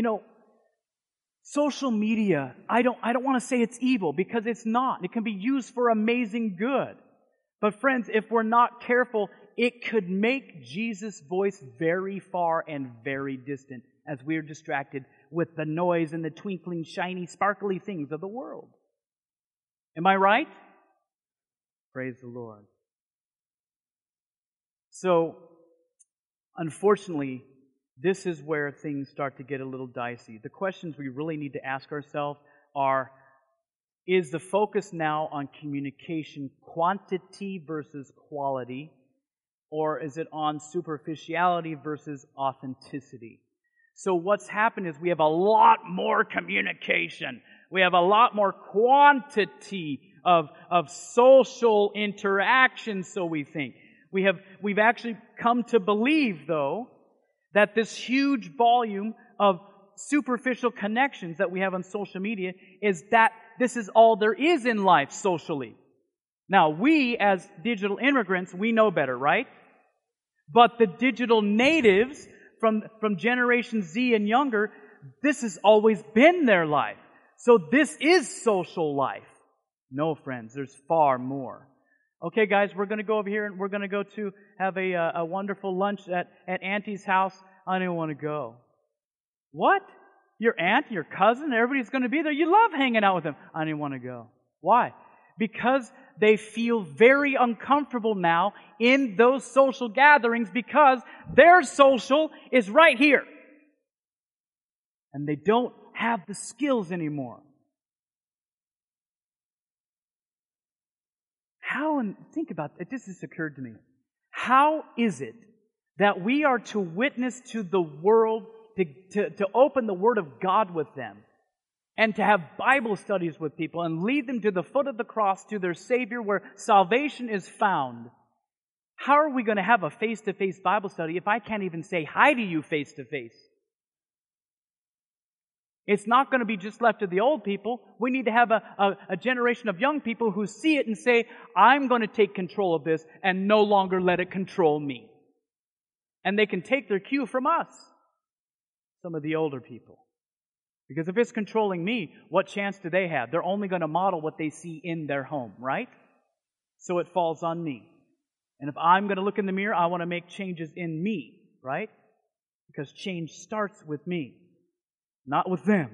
social media, I don't want to say it's evil, because it's not. It can be used for amazing good. But friends, if we're not careful, it could make Jesus' voice very far and very distant as we're distracted with the noise and the twinkling, shiny, sparkly things of the world. Am I right? Praise the Lord. So, unfortunately, this is where things start to get a little dicey. The questions we really need to ask ourselves are, is the focus now on communication quantity versus quality, or is it on superficiality versus authenticity? So what's happened is we have a lot more communication. We have a lot more quantity of social interaction, so we think. We've actually come to believe, though, that this huge volume of superficial connections that we have on social media is that this is all there is in life socially. Now, we as digital immigrants, we know better, right? But the digital natives from Generation Z and younger, this has always been their life. So this is social life. No, friends, there's far more. Okay, guys, we're going to go over here and we're going to go to have a wonderful lunch at Auntie's house. I don't want to go. What? Your aunt, your cousin, everybody's going to be there. You love hanging out with them. I didn't want to go. Why? Because they feel very uncomfortable now in those social gatherings because their social is right here. And they don't have the skills anymore. And think about it, this just occurred to me. How is it that we are to witness to the world, to open the Word of God with them, and to have Bible studies with people and lead them to the foot of the cross, to their Savior where salvation is found? How are we going to have a face-to-face Bible study if I can't even say hi to you face-to-face? It's not going to be just left to the old people. We need to have a generation of young people who see it and say, I'm going to take control of this and no longer let it control me. And they can take their cue from us, some of the older people. Because if it's controlling me, what chance do they have? They're only going to model what they see in their home, right? So it falls on me. And if I'm going to look in the mirror, I want to make changes in me, right? Because change starts with me, not with them.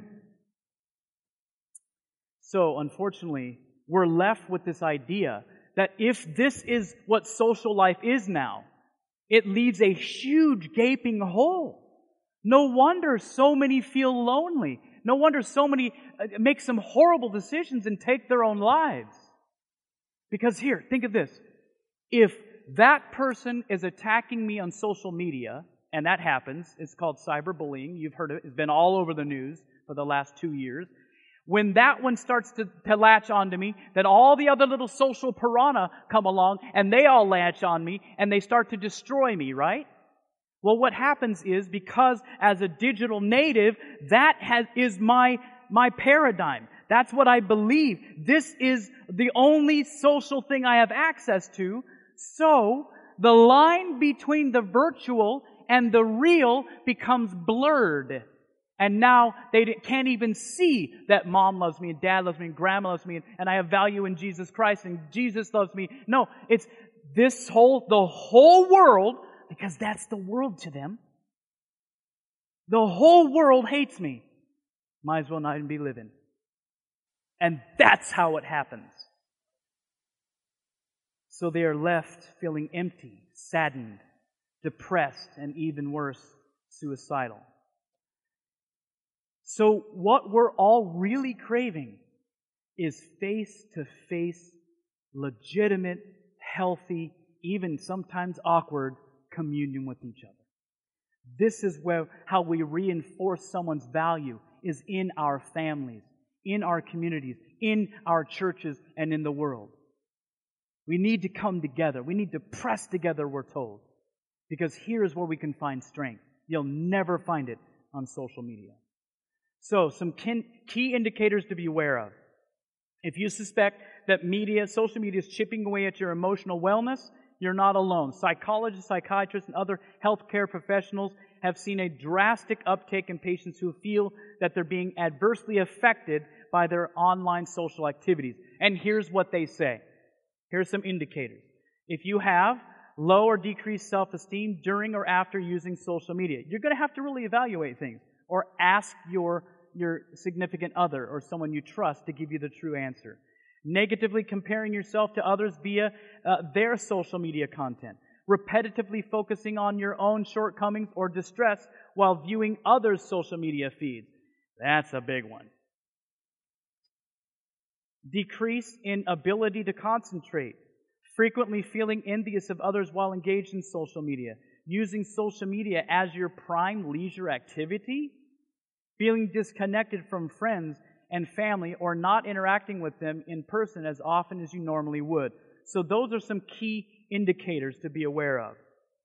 So, unfortunately, we're left with this idea that if this is what social life is now, it leaves a huge gaping hole. No wonder so many feel lonely. No wonder so many make some horrible decisions and take their own lives. Because here, think of this. If that person is attacking me on social media, and that happens, it's called cyberbullying. You've heard it. It's been all over the news for the last 2 years. When that one starts to latch onto me, then all the other little social piranha come along and they all latch on me and they start to destroy me, right? Well, what happens is, because as a digital native, that is my paradigm. That's what I believe. This is the only social thing I have access to. So, the line between the virtual and the real becomes blurred. And now they can't even see that mom loves me and dad loves me and grandma loves me and I have value in Jesus Christ and Jesus loves me. No, it's the whole world, because that's the world to them. The whole world hates me. Might as well not even be living. And that's how it happens. So they are left feeling empty, saddened, depressed, and even worse, suicidal. So what we're all really craving is face-to-face, legitimate, healthy, even sometimes awkward communion with each other. This is how we reinforce someone's value, is in our families, in our communities, in our churches, and in the world. We need to come together. We need to press together, we're told. Because here is where we can find strength. You'll never find it on social media. So, some key indicators to be aware of. If you suspect that social media is chipping away at your emotional wellness, you're not alone. Psychologists, psychiatrists, and other healthcare professionals have seen a drastic uptake in patients who feel that they're being adversely affected by their online social activities. And here's what they say. Here's some indicators. If you have low or decreased self-esteem during or after using social media, you're going to have to really evaluate things, or ask your significant other or someone you trust to give you the true answer. Negatively comparing yourself to others via their social media content. repetitively focusing on your own shortcomings or distress while viewing others' social media feeds. That's a big one. Decrease in ability to concentrate, frequently feeling envious of others while engaged in social media, using social media as your prime leisure activity, feeling disconnected from friends and family or not interacting with them in person as often as you normally would. So those are some key indicators to be aware of.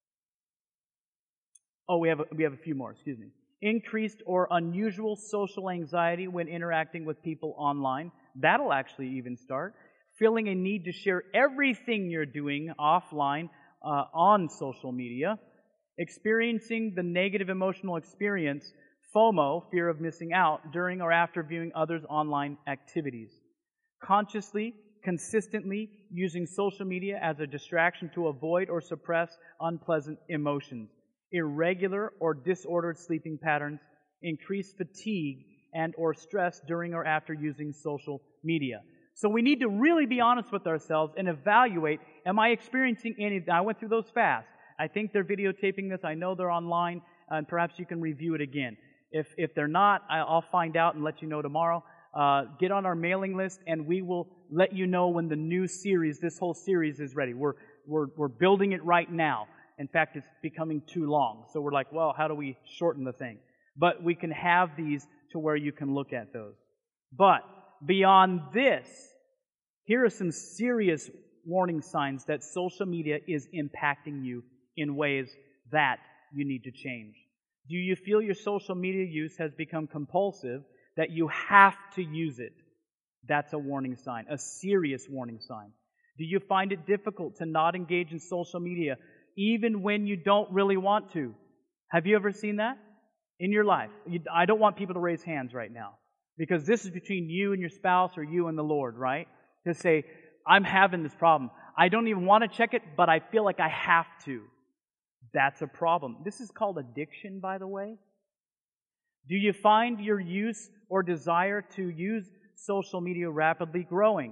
Oh, we have a few more, excuse me. Increased or unusual social anxiety when interacting with people online. That'll actually even start. Feeling a need to share everything you're doing offline on social media. Experiencing the negative emotional experience, FOMO, fear of missing out, during or after viewing others' online activities. Consciously, consistently using social media as a distraction to avoid or suppress unpleasant emotions. Irregular or disordered sleeping patterns, increased fatigue and or stress during or after using social media. So we need to really be honest with ourselves and evaluate, am I experiencing any? I went through those fast. I think they're videotaping this. I know they're online, and perhaps you can review it again. If they're not, I'll find out and let you know tomorrow. Get on our mailing list, and we will let you know when the new series, this whole series, is ready. We're building it right now. In fact, it's becoming too long. So we're like, well, how do we shorten the thing? But we can have these to where you can look at those. But beyond this, here are some serious warning signs that social media is impacting you in ways that you need to change. Do you feel your social media use has become compulsive, that you have to use it? That's a warning sign, a serious warning sign. Do you find it difficult to not engage in social media even when you don't really want to? Have you ever seen that in your life? I don't want people to raise hands right now, because this is between you and your spouse or you and the Lord, right? To say, I'm having this problem. I don't even want to check it, but I feel like I have to. That's a problem. This is called addiction, by the way. Do you find your use or desire to use social media rapidly growing?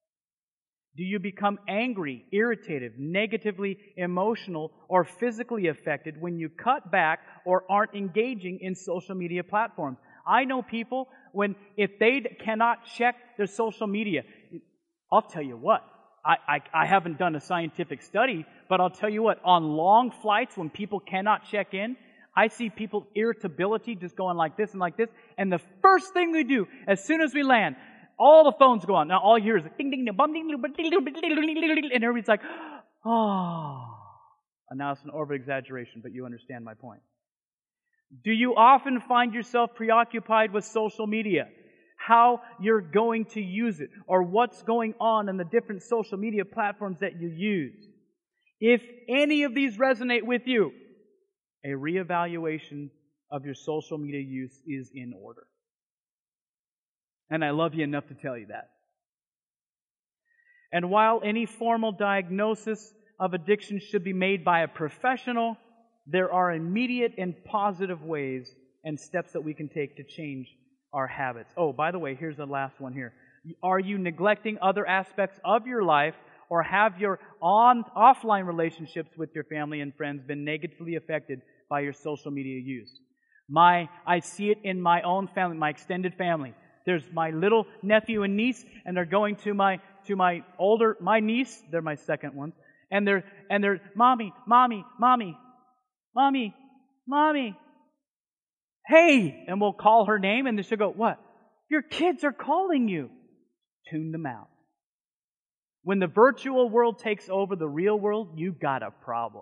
Do you become angry, irritated, negatively emotional, or physically affected when you cut back or aren't engaging in social media platforms? I know people, if they cannot check their social media, I'll tell you what, I haven't done a scientific study, but I'll tell you what, on long flights when people cannot check in, I see people's irritability just going like this, and the first thing we do, as soon as we land, all the phones go on. Now all you hear is ding, ding, ding, bum, ding, ding, ding, ding, and everybody's like, oh. And now it's an over-exaggeration, but you understand my point. Do you often find yourself preoccupied with social media? How you're going to use it, or what's going on in the different social media platforms that you use? If any of these resonate with you, a reevaluation of your social media use is in order. And I love you enough to tell you that. And while any formal diagnosis of addiction should be made by a professional, there are immediate and positive ways and steps that we can take to change our habits. Oh, by the way, here's the last one here. Are you neglecting other aspects of your life, or have your offline relationships with your family and friends been negatively affected by your social media use? I see it in my own family, my extended family. There's my little nephew and niece, and they're going to my niece, they're my second ones, and they're mommy, hey, and we'll call her name, and she'll go, what? Your kids are calling you. Tune them out. When the virtual world takes over the real world, you've got a problem.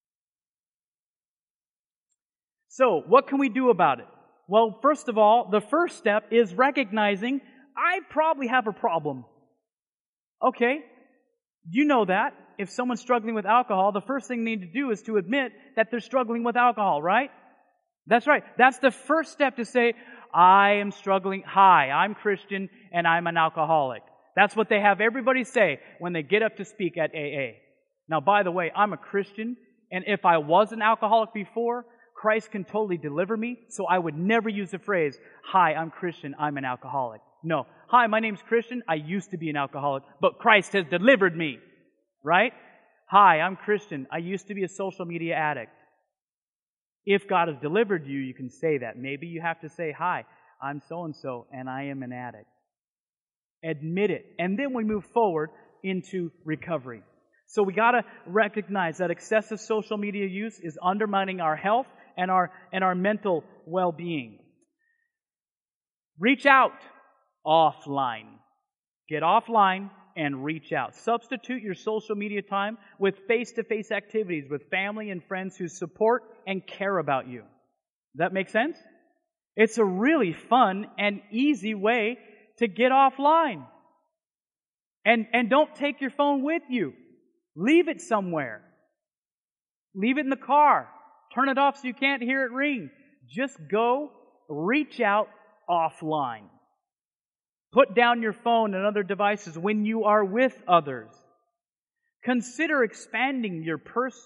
So, what can we do about it? Well, first of all, the first step is recognizing I probably have a problem. Okay, you know that. If someone's struggling with alcohol, the first thing they need to do is to admit that they're struggling with alcohol, right? That's right. That's the first step, to say, I am struggling. Hi, I'm Christian and I'm an alcoholic. That's what they have everybody say when they get up to speak at AA. Now, by the way, I'm a Christian, and if I was an alcoholic before, Christ can totally deliver me, so I would never use the phrase, hi, I'm Christian, I'm an alcoholic. No. Hi, my name's Christian, I used to be an alcoholic, but Christ has delivered me. Right? Hi, I'm Christian. I used to be a social media addict. If God has delivered you, you can say that. Maybe you have to say, hi, I'm so-and-so, and I am an addict. Admit it. And then we move forward into recovery. So we got to recognize that excessive social media use is undermining our health and our mental well-being. Reach out offline. Get offline and reach out. Substitute your social media time with face-to-face activities with family and friends who support and care about you. Does that make sense? It's a really fun and easy way to get offline. And don't take your phone with you. Leave it somewhere. Leave it in the car. Turn it off so you can't hear it ring. Just go reach out offline. Put down your phone and other devices when you are with others. Consider expanding your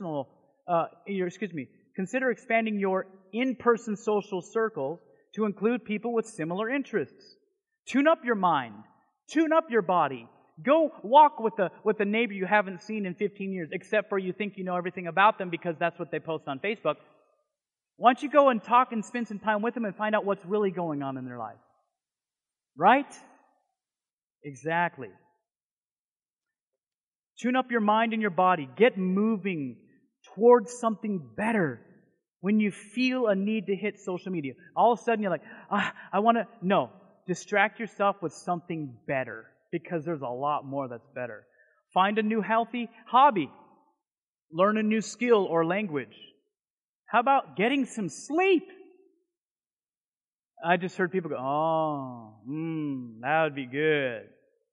Consider expanding your in-person social circles to include people with similar interests. Tune up your mind. Tune up your body. Go walk with a neighbor you haven't seen in 15 years, except for you think you know everything about them because that's what they post on Facebook. Why don't you go and talk and spend some time with them and find out what's really going on in their life? Right? Exactly. Tune up your mind and your body. Get moving towards something better. When you feel a need to hit social media, all of a sudden you're like, I want to... No. Distract yourself with something better because there's a lot more that's better. Find a new healthy hobby. Learn a new skill or language. How about getting some sleep? I just heard people go, that would be good.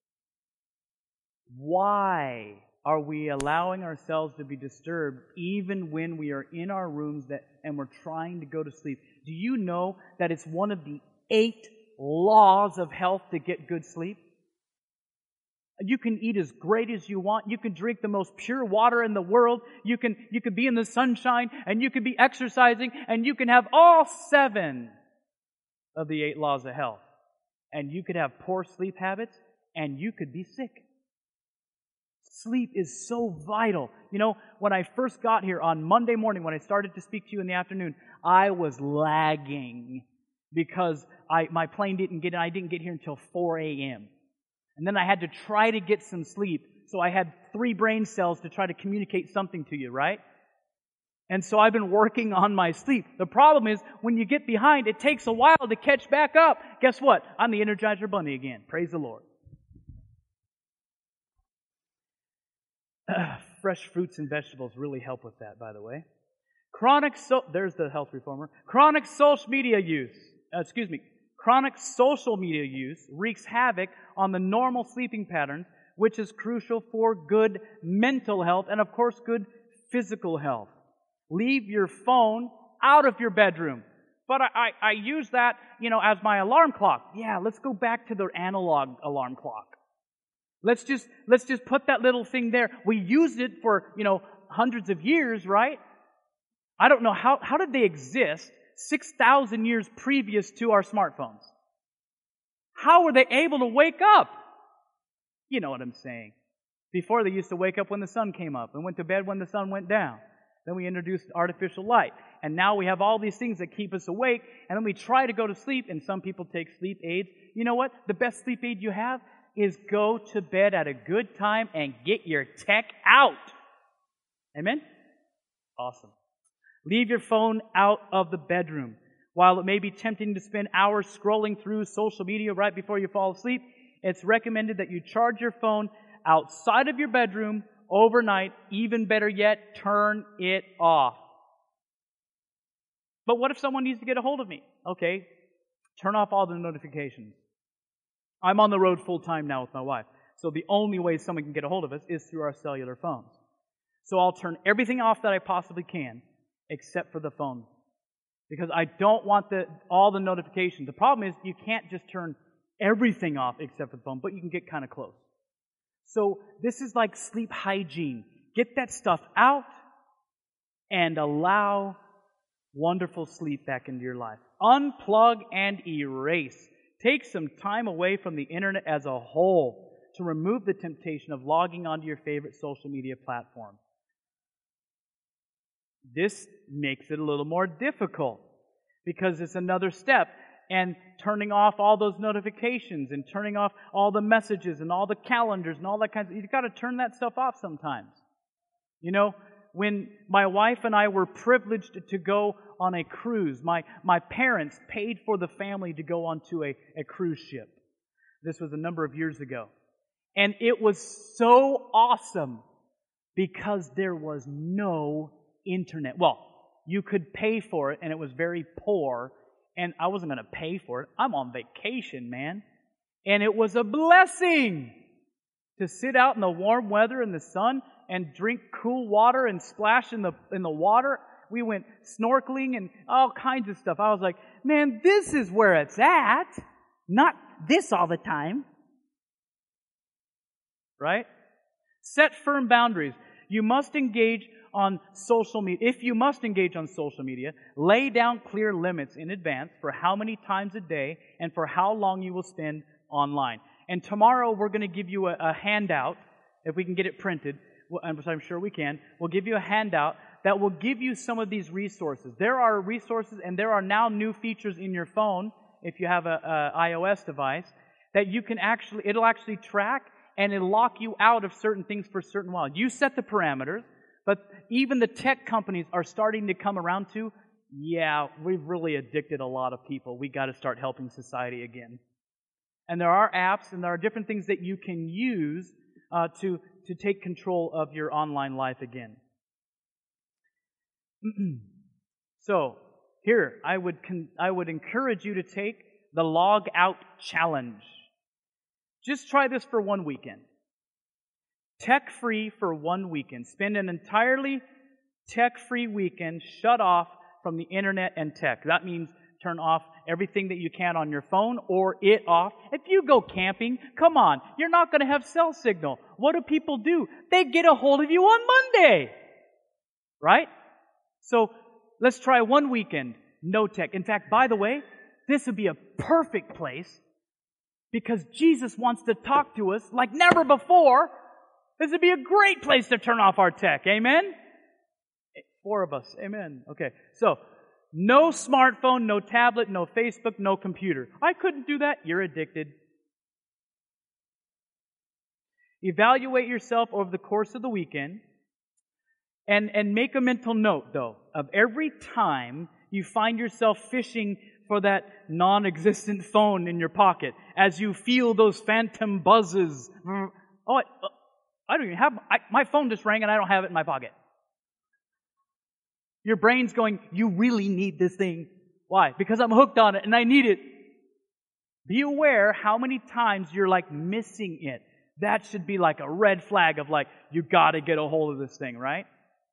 Why are we allowing ourselves to be disturbed even when we are in our rooms and we're trying to go to sleep? Do you know that it's one of the 8 laws of health to get good sleep? You can eat as great as you want. You can drink the most pure water in the world. You can be in the sunshine, and you can be exercising, and you can have all 7 of the 8 laws of health. And you could have poor sleep habits, and you could be sick. Sleep is so vital. You know, when I first got here on Monday morning, when I started to speak to you in the afternoon, I was lagging because my plane didn't get in. I didn't get here until 4 a.m. And then I had to try to get some sleep. So I had 3 brain cells to try to communicate something to you, right? And so I've been working on my sleep. The problem is, when you get behind, it takes a while to catch back up. Guess what? I'm the Energizer Bunny again. Praise the Lord. Fresh fruits and vegetables really help with that, by the way. There's the health reformer. Chronic social media use wreaks havoc on the normal sleeping patterns, which is crucial for good mental health and, of course, good physical health. Leave your phone out of your bedroom. But I use that, as my alarm clock. Yeah, let's go back to the analog alarm clock. Let's just put that little thing there. We used it for, hundreds of years, right? I don't know, how did they exist 6,000 years previous to our smartphones? How were they able to wake up? You know what I'm saying. Before, they used to wake up when the sun came up and went to bed when the sun went down. Then we introduced artificial light. And now we have all these things that keep us awake, and then we try to go to sleep, and some people take sleep aids. You know what? The best sleep aid you have is go to bed at a good time and get your tech out. Amen? Awesome. Leave your phone out of the bedroom. While it may be tempting to spend hours scrolling through social media right before you fall asleep, it's recommended that you charge your phone outside of your bedroom overnight. Even better yet, turn it off. But what if someone needs to get a hold of me? Okay, turn off all the notifications. I'm on the road full time now with my wife. So the only way someone can get a hold of us is through our cellular phones. So I'll turn everything off that I possibly can, except for the phone. Because I don't want all the notifications. The problem is you can't just turn everything off except for the phone, but you can get kind of close. So this is like sleep hygiene. Get that stuff out and allow wonderful sleep back into your life. Unplug and erase. Take some time away from the internet as a whole to remove the temptation of logging onto your favorite social media platform. This makes it a little more difficult because it's another step. And turning off all those notifications and turning off all the messages and all the calendars and all that kind of, you've got to turn that stuff off sometimes. You know, when my wife and I were privileged to go on a cruise, my parents paid for the family to go onto a cruise ship. This was a number of years ago. And it was so awesome because there was no internet. Well, you could pay for it and it was very poor. And I wasn't going to pay for it. I'm on vacation, man. And it was a blessing to sit out in the warm weather in the sun and drink cool water and splash in the water. We went snorkeling and all kinds of stuff. I was like, man, this is where it's at. Not this all the time. Right? Set firm boundaries. You must engage on social media. If you must engage on social media, lay down clear limits in advance for how many times a day and for how long you will spend online. And tomorrow we're going to give you a handout, if we can get it printed, which I'm sure we can. We'll give you a handout that will give you some of these resources. There are resources and there are now new features in your phone, if you have an iOS device, that you can it'll actually track and it'll lock you out of certain things for a certain while. You set the parameters. But even the tech companies are starting to come around to, yeah, we've really addicted a lot of people. We got to start helping society again. And there are apps and there are different things that you can use to take control of your online life again. So here, I would encourage you to take the Log Out Challenge. Just try this for one weekend. Tech-free for one weekend. Spend an entirely tech-free weekend, shut off from the internet and tech. That means turn off everything that you can on your phone or it off. If you go camping, come on, you're not going to have cell signal. What do people do? They get a hold of you on Monday. Right? So let's try one weekend, no tech. In fact, by the way, this would be a perfect place because Jesus wants to talk to us like never before. This would be a great place to turn off our tech. Amen? 4 of us. Amen. Okay. So, no smartphone, no tablet, no Facebook, no computer. I couldn't do that. You're addicted. Evaluate yourself over the course of the weekend and make a mental note, though, of every time you find yourself fishing for that non-existent phone in your pocket as you feel those phantom buzzes. I don't even have, my phone just rang and I don't have it in my pocket. Your brain's going, you really need this thing. Why? Because I'm hooked on it and I need it. Be aware how many times you're like missing it. That should be like a red flag of like, you gotta get a hold of this thing, right?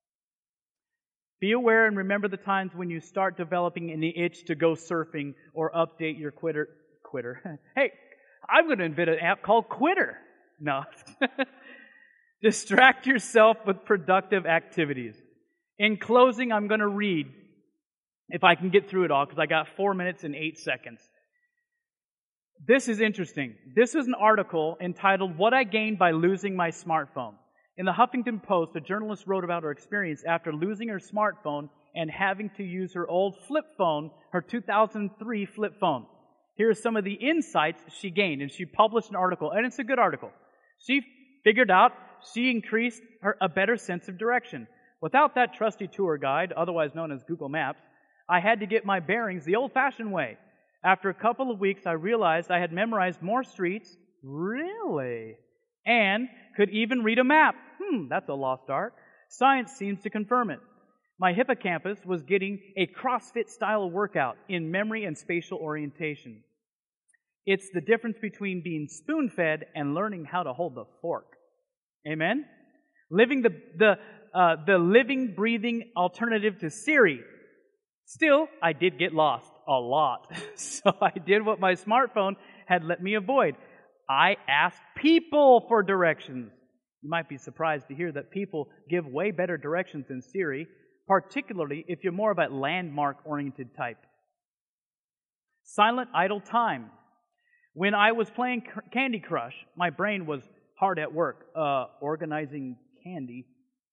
Be aware and remember the times when you start developing an itch to go surfing or update your Quitter. Hey, I'm going to invent an app called Quitter. No. Distract yourself with productive activities. In closing, I'm going to read, if I can get through it all, because I got 4 minutes and 8 seconds. This is interesting. This is an article entitled, What I Gained by Losing My Smartphone. In the Huffington Post, a journalist wrote about her experience after losing her smartphone and having to use her old flip phone, her 2003 flip phone. Here are some of the insights she gained, and she published an article, and it's a good article. She figured out she increased a better sense of direction. Without that trusty tour guide, otherwise known as Google Maps, I had to get my bearings the old-fashioned way. After a couple of weeks, I realized I had memorized more streets, really, and could even read a map. That's a lost art. Science seems to confirm it. My hippocampus was getting a CrossFit-style workout in memory and spatial orientation. It's the difference between being spoon-fed and learning how to hold the fork. Amen? Living the living, breathing alternative to Siri. Still, I did get lost a lot. So I did what my smartphone had let me avoid. I asked people for directions. You might be surprised to hear that people give way better directions than Siri, particularly if you're more of a landmark-oriented type. Silent idle time. When I was playing Candy Crush, my brain was hard at work, organizing candy.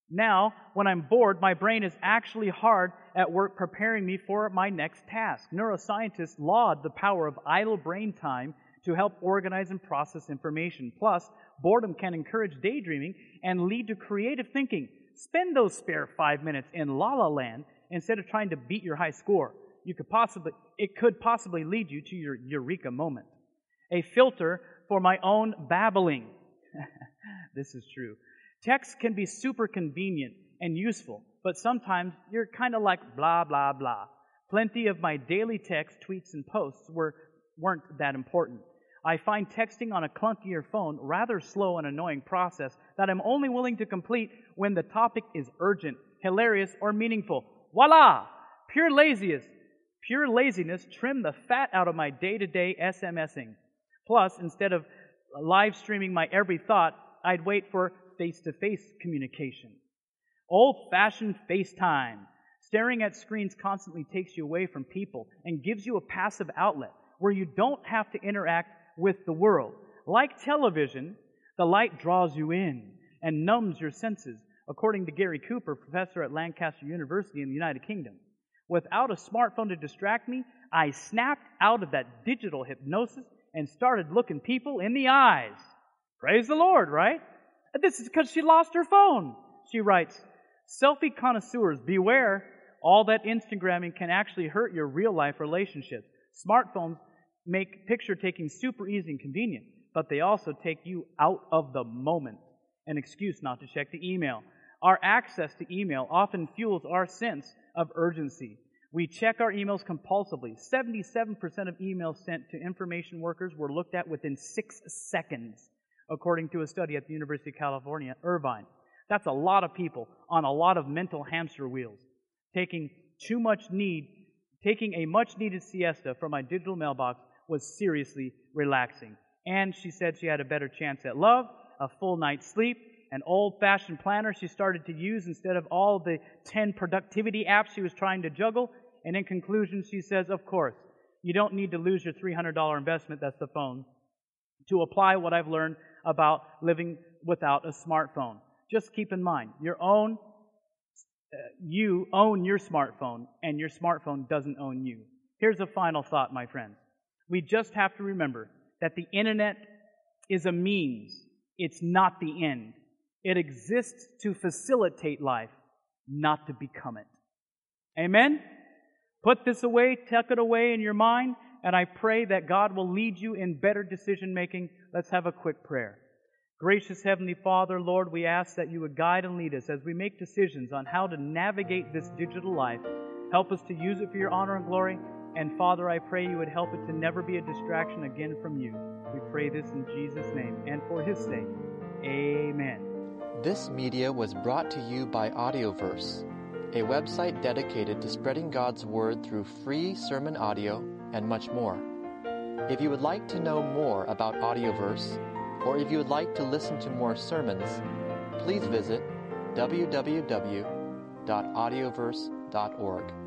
Now, when I'm bored, my brain is actually hard at work preparing me for my next task. Neuroscientists laud the power of idle brain time to help organize and process information. Plus, boredom can encourage daydreaming and lead to creative thinking. Spend those spare 5 minutes in La La Land instead of trying to beat your high score. It could possibly lead you to your eureka moment. A filter for my own babbling. This is true. Text can be super convenient and useful, but sometimes you're kind of like blah, blah, blah. Plenty of my daily text, tweets, and posts weren't that important. I find texting on a clunkier phone rather slow and annoying process that I'm only willing to complete when the topic is urgent, hilarious, or meaningful. Voila! Pure laziness trimmed the fat out of my day-to-day SMSing. Plus, instead of live streaming my every thought, I'd wait for face-to-face communication. Old-fashioned FaceTime. Staring at screens constantly takes you away from people and gives you a passive outlet where you don't have to interact with the world. Like television, the light draws you in and numbs your senses, according to Gary Cooper, professor at Lancaster University in the United Kingdom. Without a smartphone to distract me, I snapped out of that digital hypnosis and started looking people in the eyes. Praise the Lord, right? This is because she lost her phone. She writes, selfie connoisseurs, beware. All that Instagramming can actually hurt your real-life relationships. Smartphones make picture-taking super easy and convenient, but they also take you out of the moment. An excuse not to check the email. Our access to email often fuels our sense of urgency. We check our emails compulsively. 77% of emails sent to information workers were looked at within 6 seconds, according to a study at the University of California, Irvine. That's a lot of people on a lot of mental hamster wheels. Taking a much-needed siesta from my digital mailbox was seriously relaxing. And she said she had a better chance at love, a full night's sleep, an old-fashioned planner she started to use instead of all the 10 productivity apps she was trying to juggle. And in conclusion, she says, of course, you don't need to lose your $300 investment, that's the phone, to apply what I've learned about living without a smartphone. Just keep in mind, you own your smartphone, and your smartphone doesn't own you. Here's a final thought, my friends. We just have to remember that the internet is a means. It's not the end. It exists to facilitate life, not to become it. Amen? Put this away, tuck it away in your mind, and I pray that God will lead you in better decision-making. Let's have a quick prayer. Gracious Heavenly Father, Lord, we ask that you would guide and lead us as we make decisions on how to navigate this digital life. Help us to use it for your honor and glory. And Father, I pray you would help it to never be a distraction again from you. We pray this in Jesus' name and for His sake. Amen. This media was brought to you by Audioverse, a website dedicated to spreading God's Word through free sermon audio and much more. If you would like to know more about Audioverse, or if you would like to listen to more sermons, please visit www.audioverse.org.